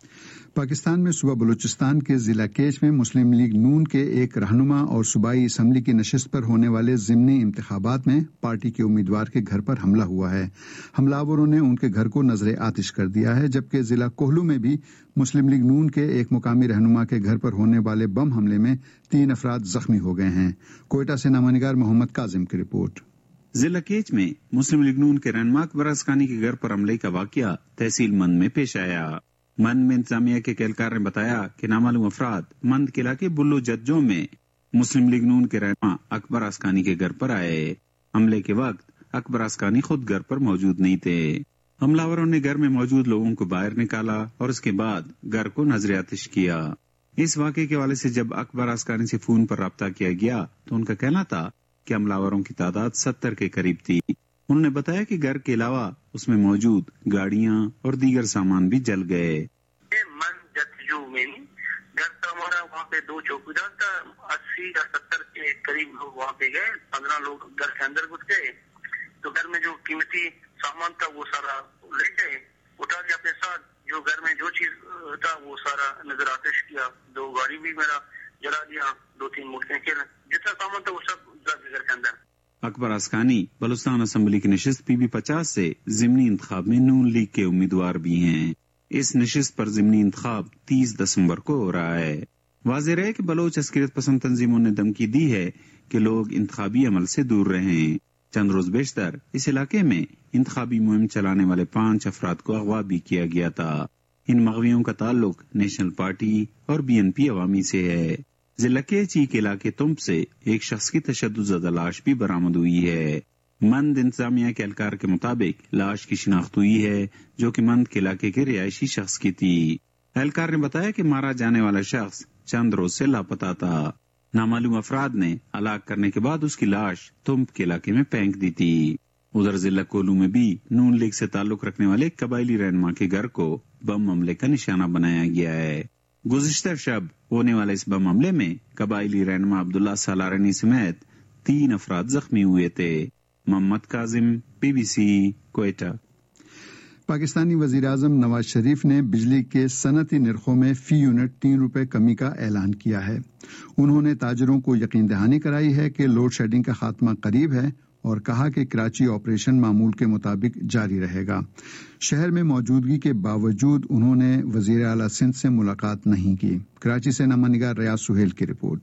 Pakistan میں صوبہ بلوچستان کے ضلع کیچ میں مسلم لیگ نون کے ایک رہنما اور صوبائی اسمبلی کی نشست پر ہونے والے ضمنی انتخابات میں پارٹی کے امیدوار کے گھر پر حملہ ہوا ہے۔ حملہ نے ان کے گھر کو نظر آتش کر دیا ہے، جبکہ ضلع کوہلو میں بھی مسلم لیگ نون کے ایک مقامی رہنما کے گھر پر ہونے والے بم حملے میں تین افراد زخمی ہو گئے ہیں۔ کوئٹہ سے نامہ نگار محمد کاظم کی رپورٹ۔ ضلع کیچ میں مسلم لیگ نون کے رہنما اکبر اسکانی کے گھر پر حملے کا واقعہ تحصیل مند میں پیش آیا۔ مند میں انتظامیہ کے اہلکار نے بتایا کہ نامعلوم افراد مند کے علاقے بلو ججوں میں مسلم لیگ نون کے رہنما اکبر اسکانی کے گھر پر آئے۔ حملے کے وقت اکبر اسکانی خود گھر پر موجود نہیں تھے۔ حملہ آوروں نے گھر میں موجود لوگوں کو باہر نکالا اور اس کے بعد گھر کو نظر آتش کیا۔ اس واقعے کے حوالے سے جب اکبر اسکانی سے فون پر رابطہ کیا گیا تو ان کا کہنا تھا کہ حملہ آوروں کی تعداد ستر کے قریب تھی۔ انہوں نے بتایا کہ گھر کے علاوہ اس میں موجود گاڑیاں اور دیگر سامان بھی جل گئے۔ من جتجو میں گھر تھا ہمارا، وہاں پہ دو چوکیدار تھا، اسی یا ستر کے قریب لوگ وہاں پہ گئے، پندرہ لوگ گھر کے اندر گھس گئے تو گھر میں جو قیمتی سامان تھا وہ سارا لے گئے، اٹھا کے اپنے ساتھ جو گھر میں جو چیز تھا وہ سارا نظر آتش کیا، دو گاڑی بھی میرا جلا دیا، دو تین موٹر سائیکل، جتنا سامان تھا وہ سب گھر کے اندر۔ اکبر اسکانی بلوچستان اسمبلی کی نشست پی بی پچاس سے ضمنی انتخاب میں نون لیگ کے امیدوار بھی ہیں۔ اس نشست پر ضمنی انتخاب تیس دسمبر کو ہو رہا ہے۔ واضح رہے کہ بلوچ عسکریت پسند تنظیموں نے دھمکی دی ہے کہ لوگ انتخابی عمل سے دور رہیں۔ چند روز بیشتر اس علاقے میں انتخابی مہم چلانے والے پانچ افراد کو اغوا بھی کیا گیا تھا۔ ان مغویوں کا تعلق نیشنل پارٹی اور بی این پی عوامی سے ہے۔ ضلع کیچی کے علاقے تمب سے ایک شخص کی تشدد زدہ لاش بھی برآمد ہوئی ہے۔ مند انتظامیہ کے اہلکار کے مطابق لاش کی شناخت ہوئی ہے جو کہ مند کے علاقے کے رہائشی شخص کی تھی۔ اہلکار نے بتایا کہ مارا جانے والا شخص چند روز سے لاپتہ تھا۔ نامعلوم افراد نے ہلاک کرنے کے بعد اس کی لاش تمب کے علاقے میں پھینک دی تھی۔ ادھر ضلع کولو میں بھی نون لیگ سے تعلق رکھنے والے قبائلی رہنما کے گھر کو بم حملے کا نشانہ بنایا گیا ہے۔ گزشتہ شب ہونے والے اس بم حملے میں قبائلی رہنما عبداللہ سالارنی سمیت تین افراد زخمی ہوئے تھے۔ Muhammad Kazim, B B C, Quetta. Pakistani وزیراعظم نواز شریف نے بجلی کے صنعتی نرخوں میں فی یونٹ تین روپے کمی کا اعلان کیا ہے۔ انہوں نے تاجروں کو یقین دہانی کرائی ہے کہ لوڈ شیڈنگ کا خاتمہ قریب ہے اور کہا کہ کراچی آپریشن معمول کے مطابق جاری رہے گا۔ شہر میں موجودگی کے باوجود انہوں نے وزیر اعلیٰ سندھ سے ملاقات نہیں کی۔ کراچی سے نامہ نگار ریاض سہیل کی رپورٹ۔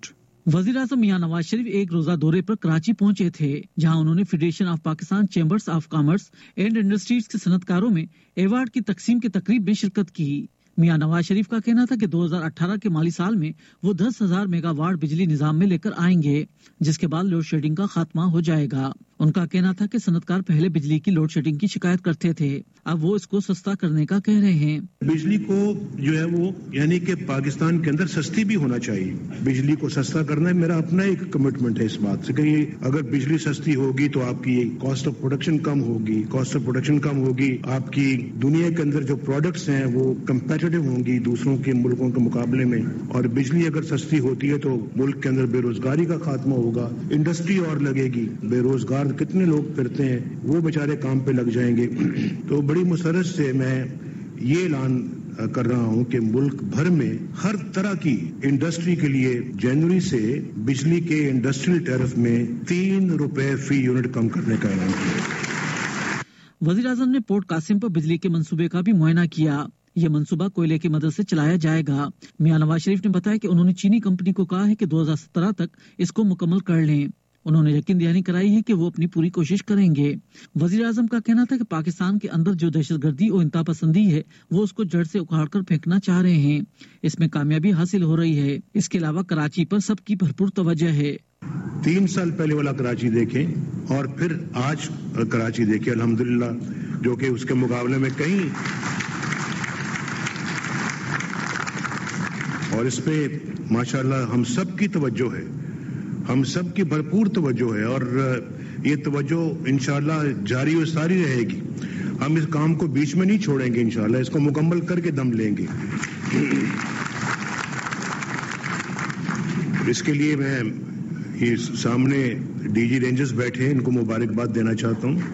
वजीर आजम मियां नवाज शरीफ एक रोजा दौरे पर कराची पहुंचे थे, जहां उन्होंने federation of Pakistan chambers of commerce and industries के सनतकारों में एवार्ड की तकसीम की तकरीब में शिरकत की। मियां नवाज शरीफ का कहना था कि दो हज़ार अठारह के माली साल में वो दस हजार मेगावाट बिजली निजाम में लेकर आएंगे, जिसके बाद लोड शेडिंग का खात्मा हो जाएगा। उनका कहना था कि सनतकार पहले बिजली की लोड शेडिंग की शिकायत करते थे, अब वो इसको सस्ता करने का कह रहे हैं। बिजली को जो है वो यानी कि पाकिस्तान के अंदर सस्ती भी होना चाहिए। बिजली को सस्ता करना है, मेरा अपना एक कमिटमेंट है इस बात से कि अगर बिजली सस्ती होगी तो आपकी कॉस्ट ऑफ प्रोडक्शन कम होगी, कॉस्ट ऑफ प्रोडक्शन कम होगी, आपकी दुनिया के अंदर जो प्रोडक्ट्स हैं वो कंपेटिटिव होंगी दूसरों के मुल्कों के मुकाबले में, और बिजली अगर सस्ती होती है तो मुल्क के अंदर बेरोजगारी का खात्मा होगा, इंडस्ट्री और लगेगी, बेरोजगार कितने लोग फिरते हैं वो बेचारे काम पे लग जाएंगे। तो बड़ी मुसरत से मैं ये ऐलान कर रहा हूं कि मुल्क भर में हर तरह की इंडस्ट्री के लिए जनवरी से बिजली के इंडस्ट्रियल टैरिफ में तीन रुपए फी यूनिट कम करने का ऐलान किया। वजीर आजम ने पोर्ट कासिम पर बिजली के मंसूबे का भी मुआयना किया। ये मंसूबा कोयले की मदद से चलाया जाएगा। मियां नवाज शरीफ ने बताया कि उन्होंने चीनी कंपनी को कहा है कि दो हज़ार सत्रह तक इसको मुकम्मल कर लें। उन्होंने यकीन दहानी कराई है कि वो अपनी पूरी कोशिश करेंगे। वजीर आजम का कहना था कि पाकिस्तान के अंदर जो दहशतगर्दी और इंतहा पसंदी है वो उसको जड़ से उखाड़ कर फेंकना चाह रहे हैं। इसमें कामयाबी हासिल हो रही है। इसके अलावा कराची पर सबकी भरपूर तवज्जो है। तीन साल पहले वाला कराची देखें और फिर आज कराची देखें, अल्हम्दुलिल्लाह, जो कि उसके मुकाबले में कहीं, और इस पे माशाल्लाह हम सब की तवज्जो है, हम सब की भरपूर तवज्जो है, और ये तवज्जो इंशाल्लाह जारी और सारी रहेगी। हम इस काम को बीच में नहीं छोड़ेंगे, इंशाल्लाह इसको मुकम्मल करके दम लेंगे। इसके लिए मैं ये सामने डीजी रेंजर्स बैठे हैं, इनको मुबारकबाद देना चाहता हूं।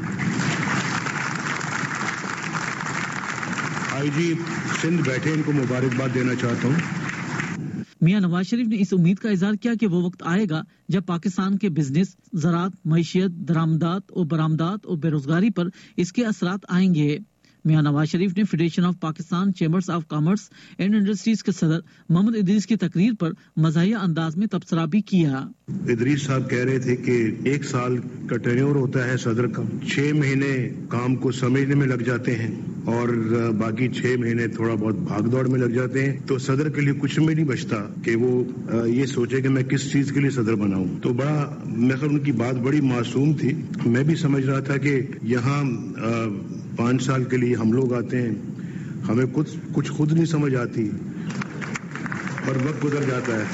आईजी सिंध बैठे, इनको मुबारकबाद देना चाहता हूं। मियां नवाज शरीफ ने इस उम्मीद का इजहार किया कि वो वक्त आएगा जब पाकिस्तान के बिजनेस, ज़राअत, मईशियत, दरामदात और बरामदात और बेरोजगारी पर इसके असरात आएंगे। मियां नवाज शरीफ ने federation of Pakistan chambers of commerce and industries के सदर मोहम्मद इदरीस की तकरीर पर मज़ाहिया अंदाज में तबसरा भी किया। इदरीस साहब कह रहे थे कि एक साल का टेन्योर होता है सदर का, छह महीने काम को समझने में लग जाते हैं और बाकी छह महीने थोड़ा बहुत भागदौड़ में लग जाते हैं, तो सदर के लिए कुछ में नहीं बचता कि वो ये सोचे कि मैं किस चीज के लिए सदर बनाऊं। तो बड़ा मैं उनकी बात बड़ी मासूम थी। मैं भी समझ रहा था कि यहाँ पाँच साल के लिए हम लोग आते हैं, हमें कुछ कुछ खुद नहीं समझ आती और वक्त गुजर जाता है,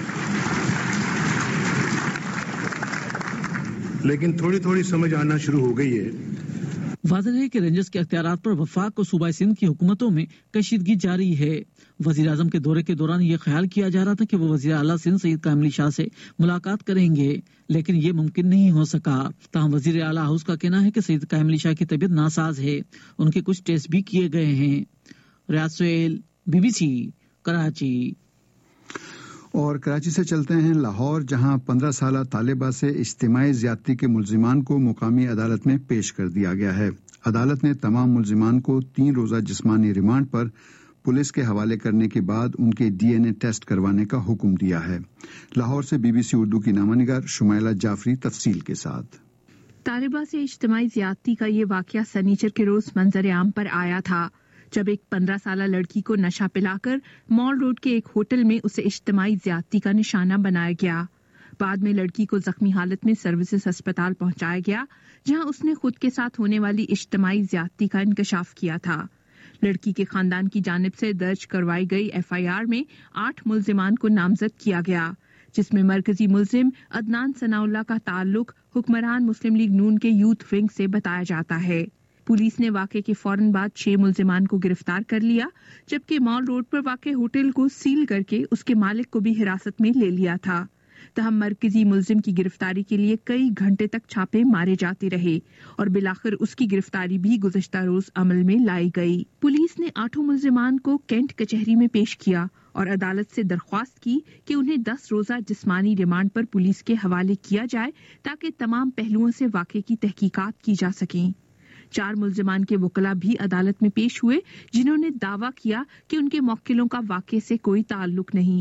लेकिन थोड़ी थोड़ी समझ आना शुरू हो गई है। वाज़ेह है कि रेंजर्स के अख्तियारात पर वफाक और सूबा सिंध की हुकूमतों में कशीदगी जारी है। वजीर आजम के दौरे के दौरान ये ख्याल किया जा रहा था कि वो वजीर आला सिंध सईद कामिल अली शाह से मुलाकात करेंगे, लेकिन ये मुमकिन नहीं हो सका। ताहम वजीर आला हाउस का कहना है कि सईद कामिल अली शाह की तबीयत नासाज है, उनके कुछ टेस्ट भी किए गए हैं। रियाज सोहेल, बीबीसी, कराची। और कराची से चलते हैं लाहौर, जहां पंद्रह साल तालिबा से इज्तिमाई ज्यादती के मुल्जिमान को मुकामी अदालत में पेश कर दिया गया है। अदालत ने तमाम मुल्जिमान को तीन रोजा जिस्मानी रिमांड पर पुलिस के हवाले करने के बाद उनके डीएनए टेस्ट करवाने का हुक्म दिया है। लाहौर से बीबीसी उर्दू की नामानिगार शुमाइला जाफरी तफसील के साथ। तालिबा से इज्तिमाई ज्यादती का ये वाकया सनीचर के रोज मंजर आम पर आया था, जब एक पंद्रह साल लड़की को नशा पिलाकर मॉल रोड के एक होटल में उसे इज्तिमाई ज्यादती का निशाना बनाया गया। बाद में लड़की को जख्मी हालत में सर्विसेज अस्पताल पहुंचाया गया, जहां उसने खुद के साथ होने वाली इज्तिमाई ज्यादती का इंकशाफ किया था। लड़की के खानदान की जानिब से दर्ज करवाई गई एफआईआर में आठ मुल्जिमान को नामजद किया गया, जिसमें मरकजी मुल्जिम अदनान सनाउल्लाह का ताल्लुक हुक्मरान मुस्लिम लीग नून के यूथ विंग से बताया जाता है। पुलिस ने वाकये के फौरन बाद छह मुल्जिमान को गिरफ्तार कर लिया, जबकि मॉल रोड पर वाक़े होटल को सील करके उसके मालिक को भी हिरासत में ले लिया था। तहम मरकजी मुल्जिम की गिरफ्तारी के लिए कई घंटे तक छापे मारे जाते रहे और बिलाखिर उसकी गिरफ्तारी भी गुज़श्ता रोज अमल में लाई गई। पुलिस ने आठों मुल्जिमान को कैंट कचहरी में पेश किया और अदालत से दरख्वास्त की कि उन्हें दस रोजा जिस्मानी रिमांड पर पुलिस के हवाले किया जाए, ताकि तमाम पहलुओं से वाक़े की तहकीकात की जा सकें। चार मुल्जिमान के वकला भी अदालत में पेश हुए, जिन्होंने दावा किया कि उनके मौक्किलों का वाक़े से कोई ताल्लुक नहीं।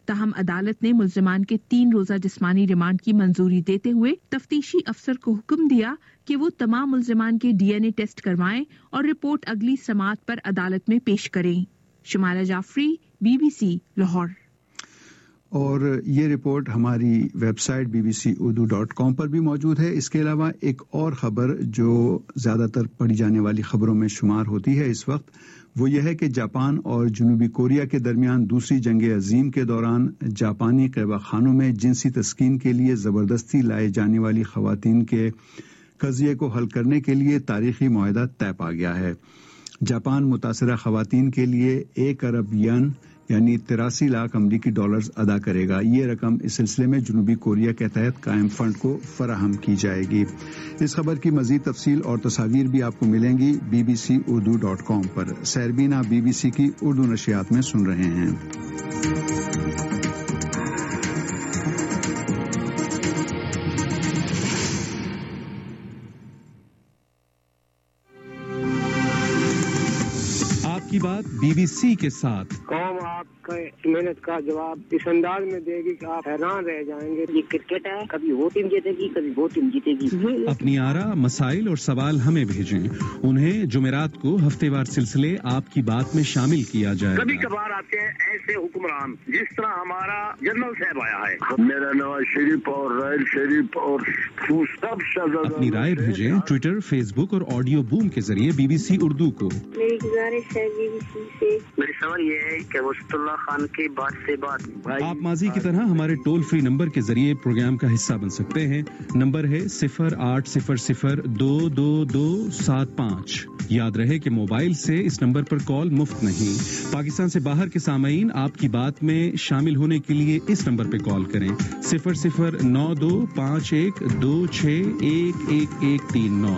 ताहम अदालत ने मुल्जिमान के तीन रोजा जिस्मानी रिमांड की मंजूरी देते हुए तफ्तीशी अफसर को हुक्म दिया कि वो तमाम मुल्जिमान के डीएनए टेस्ट करवाएं और रिपोर्ट अगली समाअत पर अदालत में पेश करें। शमाला जाफरी, बीबीसी लाहौर। और ये रिपोर्ट हमारी website B B C Urdu dot com पर भी मौजूद है। इसके अलावा एक और खबर जो ज़्यादातर पढ़ी जाने वाली खबरों में शुमार होती है इस वक्त, वो ये है कि जापान और जनूबी कोरिया के दरमियान दूसरी जंग अजीम के दौरान जापानी क़ैबा खानों में जिनसी तस्कीन के लिए ज़बरदस्ती लाए जाने वाली ख़वातीन के कज़िये को हल करने के लिए तारीखी मुआहदा तय पा गया है। जापान मुतासरा ख़वातीन के लिए एक अरब यन यानी तिरासी लाख अमरीकी डॉलर्स अदा करेगा। ये रकम इस सिलसिले में जनूबी कोरिया के तहत कायम फंड को फराहम की जाएगी। इस खबर की मजीद तफसील और तस्वीर भी आपको मिलेंगी B B C Urdu dot com पर। सैरबीन आप बी बी सी की उर्दू नशियात में सुन रहे हैं। आपकी बात बीबीसी के साथ। कौम आपका मेहनत का जवाब इस अंदाज में देगी कि आप हैरान रह जाएंगे। ये क्रिकेट है, कभी वो टीम जीतेगी कभी वो टीम जीतेगी। अपनी आरा, मसाइल और सवाल हमें भेजें। उन्हें जुमेरात को हफ्तेवार सिलसिले आपकी बात में शामिल किया जाए। कभी कभार आते हैं ऐसे हुक्मरान जिस तरह हमारा जनरल साहब आया है। मेरा नवाज शरीफ और रायल शरीफ और सब अपनी राय भेजें ट्विटर, फेसबुक और ऑडियो बूम के जरिए बीबीसी उर्दू को। मेरी गुजारिश है बीबीसी से, मेरी सवाल ये है कि वस्तुल्लाह खान की बात से बात। आप माजी की तरह हमारे टोल फ्री नंबर के जरिए प्रोग्राम का हिस्सा बन सकते हैं। नंबर है सिफर आठ सिफर सिफर दो दो दो सात पाँच। याद रहे कि मोबाइल से इस नंबर पर कॉल मुफ्त नहीं। पाकिस्तान से बाहर के सामीन आपकी बात में शामिल होने के लिए इस नंबर पर कॉल करें सिफर सिफर नौ दो पाँच एक दो छः एक एक एक तीन नौ।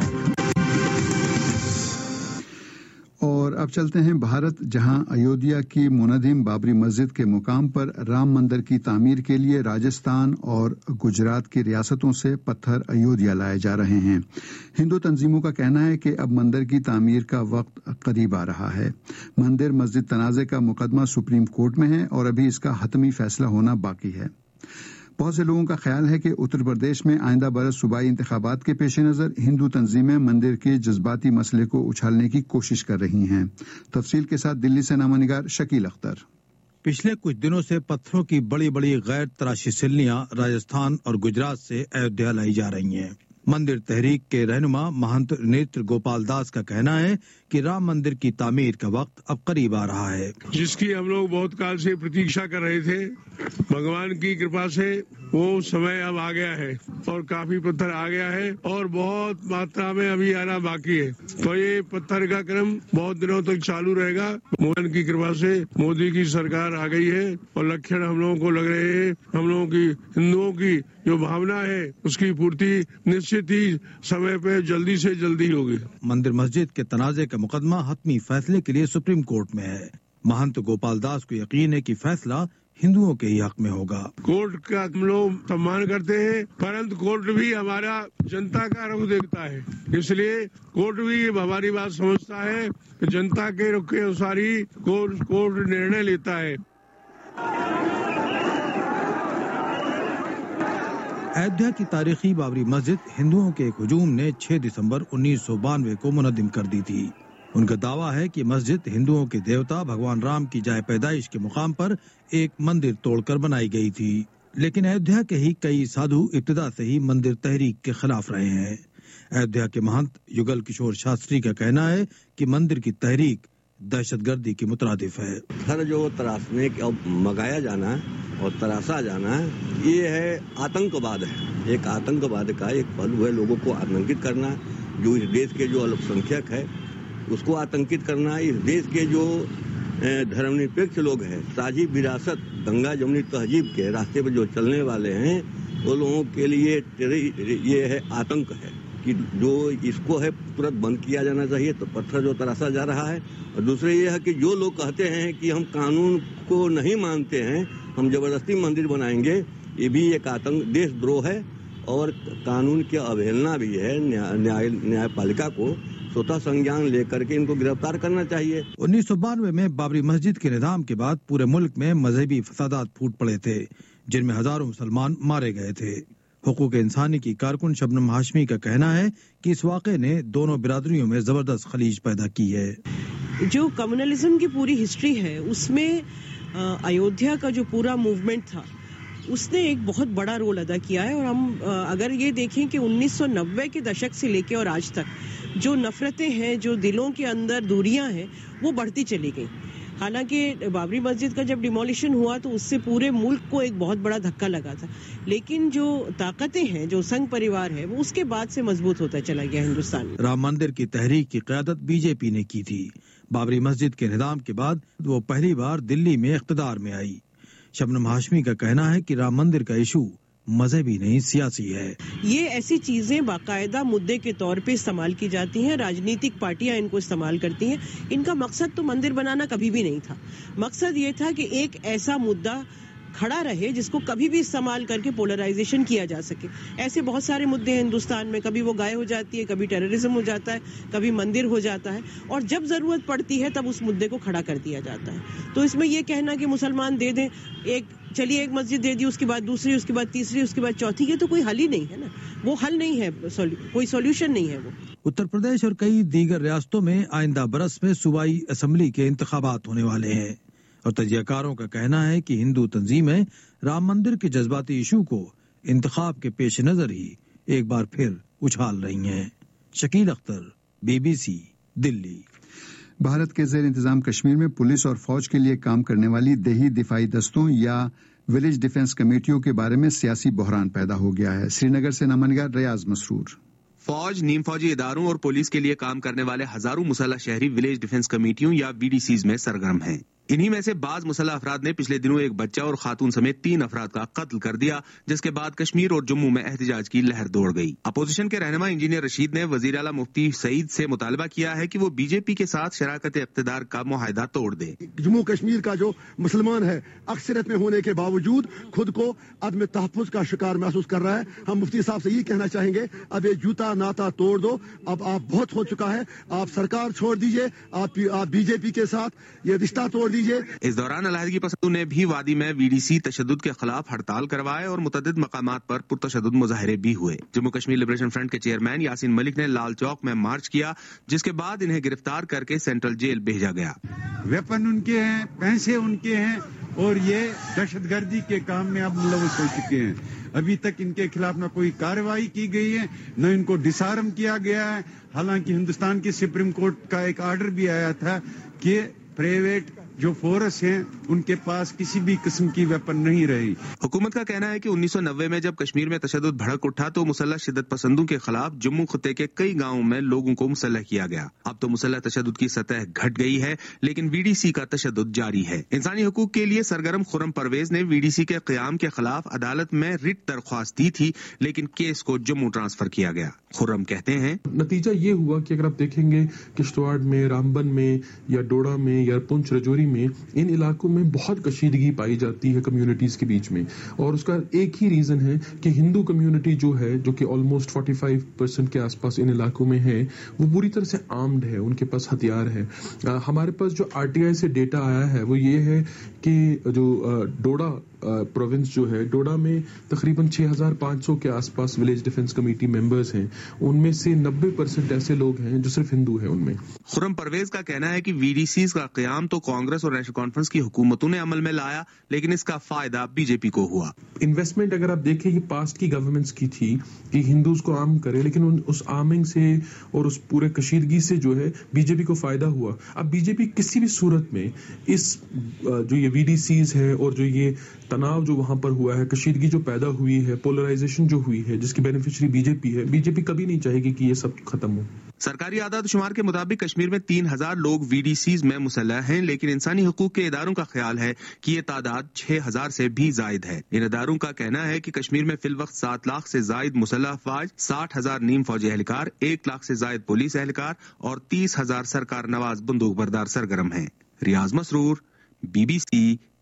और अब चलते हैं भारत, जहां अयोध्या की मुनज़्ज़म बाबरी मस्जिद के मुकाम पर राम मंदिर की तामीर के लिए राजस्थान और गुजरात की रियासतों से पत्थर अयोध्या लाए जा रहे हैं। हिंदू तंजीमों का कहना है कि अब मंदिर की तामीर का वक्त करीब आ रहा है। मंदिर मस्जिद तनाज़े का मुकदमा सुप्रीम कोर्ट में है और अभी इसका हतमी फैसला होना बाकी है। बहुत से लोगों का ख्याल है कि उत्तर प्रदेश में आइंदा बरस सूबाई इंतखाबात के पेश नज़र हिंदू तंजीमें मंदिर के जज्बाती मसले को उछालने की कोशिश कर रही हैं। तफसील के साथ दिल्ली से नामानिगार शकील अख्तर। पिछले कुछ दिनों से पत्थरों की बड़ी बड़ी गैर तराशी सिल्लियां राजस्थान और गुजरात से अयोध्या लाई जा रही हैं। मंदिर तहरीक के रहनुमा महंत नेत्र गोपाल दास का कहना है कि राम मंदिर की तामीर का वक्त अब करीब आ रहा है, जिसकी हम लोग बहुत काल से प्रतीक्षा कर रहे थे। भगवान की कृपा से वो समय अब आ गया है और काफी पत्थर आ गया है और बहुत मात्रा में अभी आना बाकी है। तो ये पत्थर का क्रम बहुत दिनों तक चालू रहेगा। मोदी की कृपा से मोदी की सरकार आ गई है और लक्षण हम लोगों को लग रहे हैं। हम लोगों की हिंदुओं की जो भावना है उसकी पूर्ति निश्चित ही समय पे जल्दी से जल्दी होगी। मंदिर मस्जिद के तनाजे का मुकदमा हतमी फैसले के लिए सुप्रीम कोर्ट में है। महंत गोपाल दास को यकीन है कि फैसला हिंदुओं के ही हक में होगा। कोर्ट का हम लोग सम्मान करते हैं, परंतु कोर्ट भी हमारा जनता का रुख देखता है, इसलिए कोर्ट भी हमारी बात समझता है कि जनता के रुख के अनुसार ही कोर्ट कोर्ट निर्णय लेता है। अयोध्या की तारीखी बाबरी मस्जिद हिंदुओं के एक हुजूम ने छह दिसंबर उन्नीस सौ बानवे को मुनद्दिम कर दी थी। उनका दावा है कि मस्जिद हिंदुओं के देवता भगवान राम की जाए पैदाइश के मुकाम पर एक मंदिर तोड़कर बनाई गई थी। लेकिन अयोध्या के ही कई साधु इब्तिदा से ही मंदिर तहरीक के खिलाफ रहे हैं। अयोध्या के महंत युगल किशोर शास्त्री का कहना है कि मंदिर की तहरीक दहशतगर्दी की मुतरादिफ है। हर जो तराशने मंगाया जाना है और तराशा जाना है, ये है आतंकवाद है। एक आतंकवाद का एक पहलू है, लोगों को आतंकित करना, जो इस देश के जो अल्पसंख्यक है उसको आतंकित करना। इस देश के जो धर्मनिरपेक्ष लोग हैं, साझी विरासत गंगा जमुनी तहजीब के रास्ते पर जो चलने वाले हैं, वो लोगों के लिए ये है आतंक है कि जो इसको है तुरंत बंद किया जाना चाहिए। तो पत्थर जो तराशा जा रहा है, और दूसरे ये है कि जो लोग कहते हैं कि हम कानून को नहीं मानते हैं, हम जबरदस्ती मंदिर बनाएंगे, ये भी एक आतंक देशद्रोह है और कानून की अवहेलना भी है। न्याय न्यायपालिका को स्वतः संज्ञान लेकर के इनको गिरफ्तार करना चाहिए। उन्नीस सौ बानवे में बाबरी मस्जिद के निजाम के बाद पूरे मुल्क में मजहबी फसादात फूट पड़े थे, जिनमें हजारों मुसलमान मारे गए थे। हुकूक इंसानी की कारकुन शबनम हाशमी का कहना है कि इस वाक़े ने दोनों बिरादरियों में जबरदस्त खलीज पैदा की है। जो कम्युनलिज्म की पूरी हिस्ट्री है उसमें अयोध्या का जो पूरा मूवमेंट था उसने एक बहुत बड़ा रोल अदा किया है। और हम अगर ये देखें कि उन्नीस सौ नब्बे के दशक से लेके और आज तक जो नफरतें हैं, जो दिलों के अंदर दूरियां हैं, वो बढ़ती चली गई। हालांकि बाबरी मस्जिद का जब डिमोलिशन हुआ तो उससे पूरे मुल्क को एक बहुत बड़ा धक्का लगा था, लेकिन जो ताकतें हैं, जो संघ परिवार है, वो उसके बाद से मजबूत होता चला गया हिंदुस्तान में। राम मंदिर की तहरीक की क़यादत बीजेपी ने की थी। बाबरी मस्जिद के निजाम के बाद वो पहली बार दिल्ली में इख्तिदार में आई। शबनम हाशमी का कहना है कि राम मंदिर का इशू मजहबी नहीं, सियासी है। ये ऐसी चीजें बाकायदा मुद्दे के तौर पे इस्तेमाल की जाती हैं, राजनीतिक पार्टियां इनको इस्तेमाल करती हैं। इनका मकसद तो मंदिर बनाना कभी भी नहीं था। मकसद ये था कि एक ऐसा मुद्दा खड़ा रहे जिसको कभी भी इस्तेमाल करके पोलराइजेशन किया जा सके। ऐसे बहुत सारे मुद्दे हैं हिंदुस्तान में, कभी वो गाय हो जाती है, कभी टेररिज्म हो जाता है, कभी मंदिर हो जाता है, और जब जरूरत पड़ती है तब उस मुद्दे को खड़ा कर दिया जाता है। तो इसमें ये कहना कि मुसलमान दे दें, एक चलिए एक मस्जिद दे दी, उसके बाद दूसरी, उसके बाद तीसरी, उसके बाद चौथी, ये तो कोई हल ही नहीं है ना। वो हल नहीं है, कोई सॉल्यूशन नहीं है वो। उत्तर प्रदेश और कई दीगर रियासतों में आइंदा बरस में सूबाई असम्बली के इंतखाबात होने वाले हैं, और तजियाकारों का कहना है कि हिंदू तंजीमें राम मंदिर के जज्बाती इशू को इंतखाब के पेश नजर ही एक बार फिर उछाल रही हैं। शकील अख्तर, बीबीसी, दिल्ली। भारत के जेर इंतजाम कश्मीर में पुलिस और फौज के लिए काम करने वाली देही दिफाई दस्तों या विलेज डिफेंस कमेटियों के बारे में सियासी बहरान पैदा हो गया है। श्रीनगर से नमनगार रियाज मसरूर। फौज, नीम फौजी इदारों और पुलिस के लिए काम करने वाले हजारों मुसल्लह शहरी विलेज डिफेंस कमेटियों या वीडीसीज में सरगर्म हैं। इन्हीं में से बाज मुसल्लह अफराद ने पिछले दिनों एक बच्चा और खातून समेत तीन अफराद का कत्ल कर दिया, जिसके बाद कश्मीर और जम्मू में एहतजाज की लहर दौड़ गई। अपोजिशन के रहनुमा इंजीनियर रशीद ने वजीर आला मुफ्ती सईद से मुतालबा किया है कि वो बीजेपी के साथ शराकत इख्तिदार का मुआहदा तोड़ दे। जम्मू कश्मीर का जो मुसलमान है अक्सरियत में होने के बावजूद खुद को अदम तहफ़्फ़ुज़ का शिकार महसूस कर रहा है। हम मुफ्ती साहब से ये कहना चाहेंगे, अब ये जूता नाता तोड़ दो, अब आप बहुत हो चुका है, आप सरकार छोड़ दीजिए, आप आप बीजेपी के साथ ये रिश्ता तोड़ दीजिए। इस दौरान अलहदगी पसंदों ने भी वादी में वीडीसी तशद्दुद के खिलाफ हड़ताल करवाए और मुतअद्दिद मकामात पर पुरतशद्दुद मुजाहिरे भी हुए। जम्मू कश्मीर लिबरेशन फ्रंट के चेयरमैन यासीन मलिक ने लाल चौक में मार्च किया, जिसके बाद इन्हें गिरफ्तार करके सेंट्रल जेल भेजा गया। वेपन उनके हैं, पैसे उनके हैं, और ये दहशतगर्दी के काम में अब मुलव्वस हो चुके हैं। अभी तक इनके खिलाफ न कोई कार्रवाई की गई है, न इनको डिसआर्म किया गया है। हालांकि हिंदुस्तान की सुप्रीम कोर्ट का एक आर्डर भी आया था कि प्राइवेट जो फोर्स हैं उनके पास किसी भी किस्म की वेपन नहीं रही। हुकूमत का कहना है कि उन्नीस सौ नब्बे में जब कश्मीर में तशद्दुद भड़क उठा तो मुसल्लह शिद्दत पसंदों के खिलाफ जम्मू खित्ते के कई गांवों में लोगों को मुसल्लह किया गया। अब तो मुसल्लह तशद्दुद की सतह घट गई है, लेकिन वीडीसी का तशद्दुद जारी है। इंसानी हकूक के लिए सरगर्म खुर्रम परवेज ने वीडीसी के क़याम के खिलाफ अदालत में रिट दरख्वास्त दी थी, लेकिन केस को जम्मू ट्रांसफर किया गया। खुर्रम कहते हैं, नतीजा ये हुआ कि अगर आप देखेंगे किश्तवाड़ में, रामबन में या डोडा में या पुंछ रजौरी में, इन इलाकों में बहुत कशीदगी पाई जाती है कम्युनिटीज के बीच में, और उसका एक ही रीजन है कि हिंदू कम्युनिटी जो है, जो कि ऑलमोस्ट पैंतालीस परसेंट के आसपास इन इलाकों में है, वो पूरी तरह से आर्म्ड है, उनके पास हथियार है। आ, हमारे पास जो आरटीआई से डेटा आया है वो ये है कि जो आ, डोडा प्रोविंस जो है, डोडा में तकरीबन छह हज़ार पाँच सौ के आसपास विलेज डिफेंस कमेटी मेंबर्स हैं, उनमें से नब्बे परसेंट ऐसे लोग हैं जो सिर्फ हिंदू हैं उनमें। खुर्रम परवेज का कहना है कि वीडीसीज का क़याम तो कांग्रेस और नेशनल कॉन्फ्रेंस की हुकूमतों ने अमल में लाया, लेकिन इसका फायदा बीजेपी को हुआ। इन्वेस्टमेंट अगर आप देखें, ये पास्ट की गवर्नमेंट्स की थी कि हिंदूज को आर्म करे, लेकिन उन, उस आर्मिंग से और उस पूरे कशीदगी से जो है बीजेपी को फायदा हुआ। अब बीजेपी किसी भी सूरत में इस जो ये वीडीसीज है और जो ये तनाव जो वहां पर हुआ है, कशीदगी जो पैदा हुई है, पोलराइजेशन जो हुई है, जिसकी बेनिफिशियरी बीजेपी है, बीजेपी कभी नहीं चाहेगी कि ये सब खत्म हो। सरकारी आदाद शुमार के मुताबिक कश्मीर में तीन हजार लोग वीडीसीज में मुसल्लह हैं, लेकिन इंसानी हकूक के इदारों का ख्याल है कि ये तादाद छह हजार से भी जायद है। इन इदारों का कहना है कि कश्मीर में फिल वक्त सात लाख से जायद मुसल्लह अफवाज, साठ हजार नीम फौजी एहलकार, एक लाख से जायद पुलिस एहलकार और तीस हजार सरकार नवाज बंदूक बरदार सरगर्म हैं। Riaz Masroor, BBC,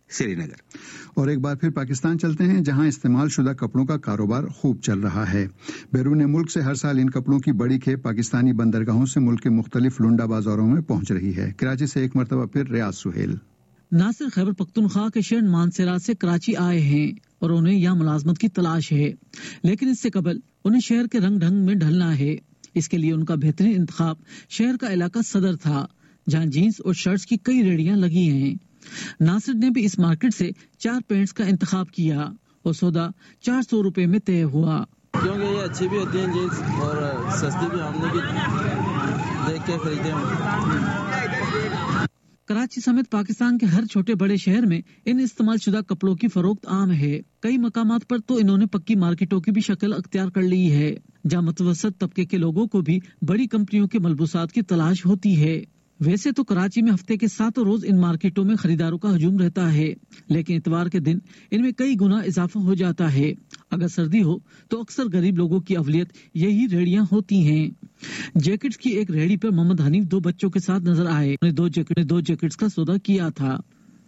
Srinagar. और एक बार फिर पाकिस्तान चलते हैं, जहां इस्तेमाल शुदा कपड़ों का कारोबार खूब चल रहा है। बैरून मुल्क से हर साल इन कपड़ों की बड़ी खेप पाकिस्तानी बंदरगाहों से मुल्क के मुख्तलिफ लुंडा बाजारों में पहुंच रही है। कराची से एक मरतबा फिर रियाज सुहेल। नासिर खैबर पख्तूनख्वा के शहर मानसरा से कराची आए हैं और उन्हें यहाँ मुलाजमत की तलाश है, लेकिन इससे कबल उन्हें शहर के रंग ढंग में ढलना है। इसके लिए उनका बेहतरीन इंतखाब शहर का इलाका सदर था, जहाँ जीन्स और शर्ट्स की कई रेडियां लगी हैं। नासिर ने भी इस मार्केट से चार पैंट्स का इंतखाब किया और सौदा चार सौ रुपए में तय हुआ। क्योंकि ये अच्छी भी होती है जीन्स और सस्ती भी, हमने भी देख के खरीदे हैं। कराची समेत पाकिस्तान के हर छोटे बड़े शहर में इन इस्तेमाल शुदा कपड़ों की फरोख्त आम है। कई मकामात पर तो इन्होंने पक्की मार्केटों की भी शक्ल अख्तियार कर ली है, जहाँ मुतवसत तबके के लोगों को भी बड़ी कंपनियों के मलबूसात की तलाश होती है। वैसे तो कराची में हफ्ते के सातों रोज इन मार्केटों में खरीदारों का हजूम रहता है, लेकिन इतवार के दिन इनमें कई गुना इजाफा हो जाता है। अगर सर्दी हो तो अक्सर गरीब लोगों की अवलियत यही रेहड़ियां होती हैं। जैकेट्स की एक रेहड़ी पर मोहम्मद हनीफ दो बच्चों के साथ नजर आए। उन्होंने दो जैकेट दो जैकेट्स का सौदा किया था।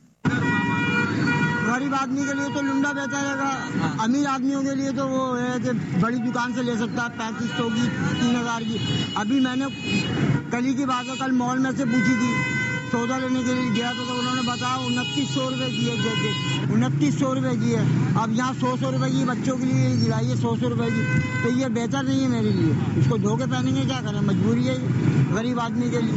गरीब आदमी के लिए तो लुंडा बेहतर रहेगा, अमीर आदमियों के लिए तो वो है कि बड़ी दुकान से ले सकता है पैंतीस सौ की, तीन हजार की। अभी मैंने कल ही की बात है, कल मॉल में से पूछी थी, सौदा लेने के लिए गया था तो उन्होंने बताया उनतीस सौ रुपए की है जैकेट, उनतीस सौ रुपए की है। अब यहाँ सौ सौ रुपए की बच्चों के लिए दिलाई है, सौ सौ रुपए की, तो ये बेहतर नहीं है मेरे लिए। इसको धो के पहनेंगे, क्या करें, मजबूरी है गरीब आदमी के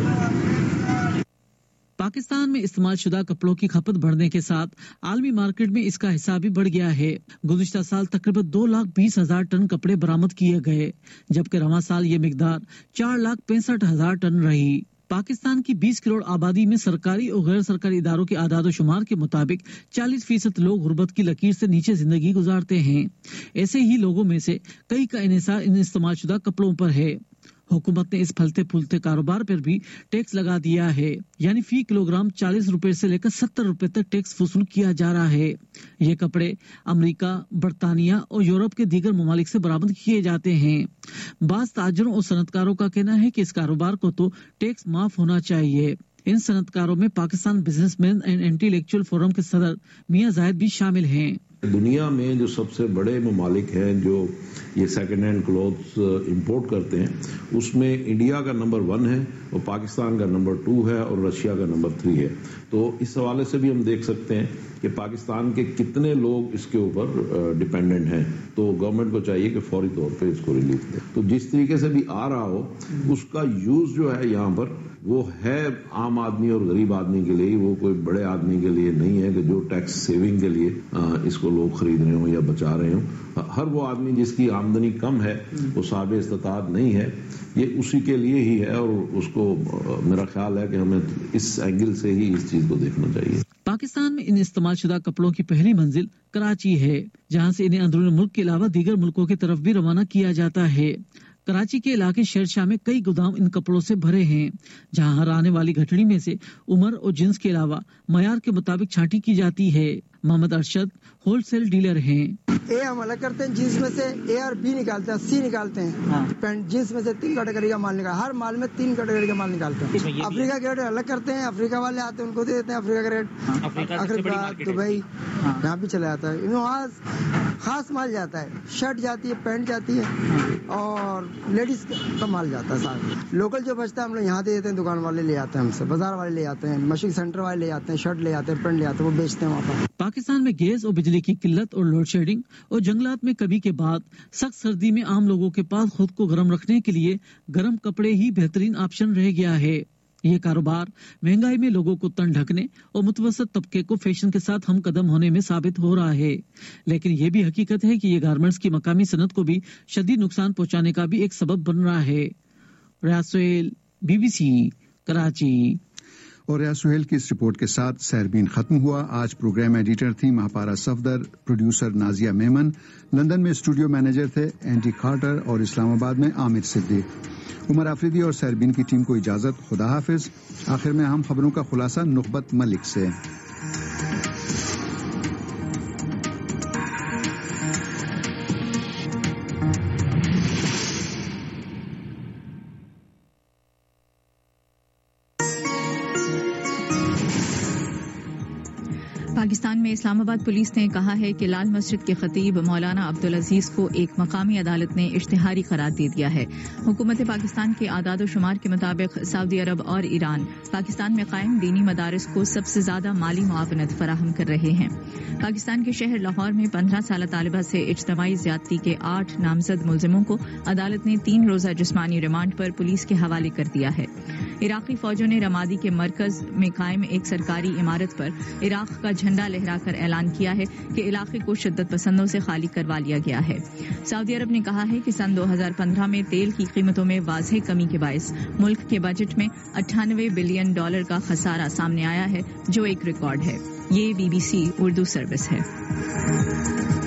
लिए। पाकिस्तान में इस्तेमाल शुदा कपड़ों की खपत बढ़ने के साथ आलमी मार्केट में इसका हिस्सा भी बढ़ गया है। गुज़िश्ता साल तकरीबन दो लाख बीस हजार टन कपड़े बरामद किए गए, जबकि रवां साल ये मिकदार चार लाख पैंसठ हजार टन रही। पाकिस्तान की बीस करोड़ आबादी में सरकारी और गैर सरकारी इदारों के आदाद शुमार के मुताबिक चालीस फीसद लोग गुर्बत की लकीर से नीचे जिंदगी गुजारते हैं। ऐसे ही लोगों में से कई का इन्हिसार इन इस्तेमाल शुदा कपड़ों पर है। हुकूमत ने इस फलते फूलते कारोबार पर भी टैक्स लगा दिया है, यानी फी किलोग्राम चालीस रुपए से लेकर सत्तर रुपए तक टैक्स वसूल किया जा रहा है। ये कपड़े अमेरिका, बरतानिया और यूरोप के दीगर ममालिक से बरामद किए जाते हैं। बाज़ ताजरों और सनतकारों का कहना है कि इस कारोबार को तो टैक्स माफ होना चाहिए। इन सनतकारों में Pakistan businessman and intellectual forum के सदर मियां जाहिद भी शामिल हैं। दुनिया में जो सबसे बड़े ममालिक हैं जो ये सेकेंड हैंड क्लोथ्स इंपोर्ट करते हैं, उसमें इंडिया का नंबर वन है और पाकिस्तान का नंबर टू है और रशिया का नंबर थ्री है। तो इस हवाले से भी हम देख सकते हैं कि पाकिस्तान के कितने लोग इसके ऊपर डिपेंडेंट हैं। तो गवर्नमेंट को चाहिए कि फौरी तौर पे इसको रिलीफ दे। तो जिस तरीके से भी आ रहा हो उसका यूज जो है यहाँ पर वो है आम आदमी और गरीब आदमी के लिए, वो कोई बड़े आदमी के लिए नहीं है कि जो टैक्स सेविंग के लिए इसको लोग खरीद रहे हो या बचा रहे हो। हर वो आदमी जिसकी आमदनी कम है, वो साबित इस्तात नहीं है, ये उसी के लिए ही है। और उसको मेरा ख्याल है कि हमें इस एंगल से ही इस चीज को देखना चाहिए। पाकिस्तान में इन इस्तेमाल शुदा कपड़ों की पहली मंजिल कराची है, जहाँ से इन्हें अंदरूनी मुल्क के अलावा दीगर मुल्कों की तरफ भी रवाना किया जाता है। कराची के इलाके शेरशाह में कई गोदाम इन कपड़ों से भरे हैं, जहाँ हर आने वाली घटड़ी में से उम्र और जिन्स के अलावा मयार के मुताबिक छांटी की जाती है। मोहम्मद अरशद होलसेल डीलर हैं। ए हम अलग करते हैं, जीन्स में से ए और बी निकालते हैं, सी निकालते हैं। हाँ। पैंट जीन्स में से तीन कैटेगरी का माल निकाल, हर माल में तीन कैटेगरी का माल निकालते हैं। अफ्रीका के रेट अलग करते हैं, अफ्रीका वाले आते हैं उनको दे देते हैं अफ्रीका का रेट। अफ्रीका, दुबई, यहाँ भी चला जाता है। वहाँ खास माल जाता है, शर्ट जाती है, पैंट जाती है और लेडीज का माल जाता है साथ। लोकल जो बचता है हम लोग यहाँ दे देते हैं, दुकान वाले ले आते हैं हमसे, बाजार वाले ले आते हैं, मशीन सेंटर वाले ले आते हैं, शर्ट ले आते हैं, पैंट ले आते हैं, वो बेचते हैं वहाँ पर। पाकिस्तान में गैस और बिजली की किल्लत और लोड शेडिंग और जंगलात में कमी के बाद सख्त सर्दी में आम लोगों के पास खुद को गर्म रखने के लिए गर्म कपड़े ही बेहतरीन ऑप्शन रह गया है। ये कारोबार महंगाई में लोगों को तन ढकने और मुतवसत तबके को फैशन के साथ हम कदम होने में साबित हो रहा है, लेकिन ये भी हकीकत है कि ये गारमेंट्स की मकामी सनत को भी शदीद नुकसान पहुंचाने का भी एक सबब बन रहा है। रियाज सुहेल, बीबीसी, कराची। और रियाज सुहेल की इस रिपोर्ट के साथ सैरबीन खत्म हुआ। आज प्रोग्राम एडिटर थी महापारा सफदर, प्रोड्यूसर नाजिया मेमन, लंदन में स्टूडियो मैनेजर थे एंटी कार्टर और इस्लामाबाद में आमिर सिद्दीक। उमर आफरीदी और सैरबीन की टीम को इजाजत, खुदा हाफिज। आखिर में हम खबरों का खुलासा नुखबत मलिक से। پاکستان میں اسلام آباد پولیس نے کہا ہے کہ لال مسجد کے خطیب مولانا عبدالعزیز کو ایک مقامی عدالت نے اشتہاری قرار دے دیا ہے۔ حکومت پاکستان کے اعداد و شمار کے مطابق سعودی عرب اور ایران پاکستان میں قائم دینی مدارس کو سب سے زیادہ مالی معاونت فراہم کر رہے ہیں۔ پاکستان کے شہر لاہور میں پندرہ سالہ طالبہ سے اجتماعی زیادتی کے آٹھ نامزد ملزموں کو عدالت نے تین روزہ جسمانی ریمانڈ پر پولیس کے حوالے کر دیا ہے۔ عراقی فوجوں نے رمادی کے مرکز میں قائم ایک سرکاری عمارت پر عراق کا جھنڈا لہرا کر اعلان کیا ہے کہ علاقے کو شدت پسندوں سے خالی کروا لیا گیا ہے۔ سعودی عرب نے کہا ہے کہ سن دو ہزار پندرہ میں تیل کی قیمتوں میں واضح کمی کے باعث ملک کے بجٹ میں اٹھانوے بلین ڈالر کا خسارہ سامنے آیا ہے، جو ایک ریکارڈ ہے۔ یہ B B C Urdu service ہے۔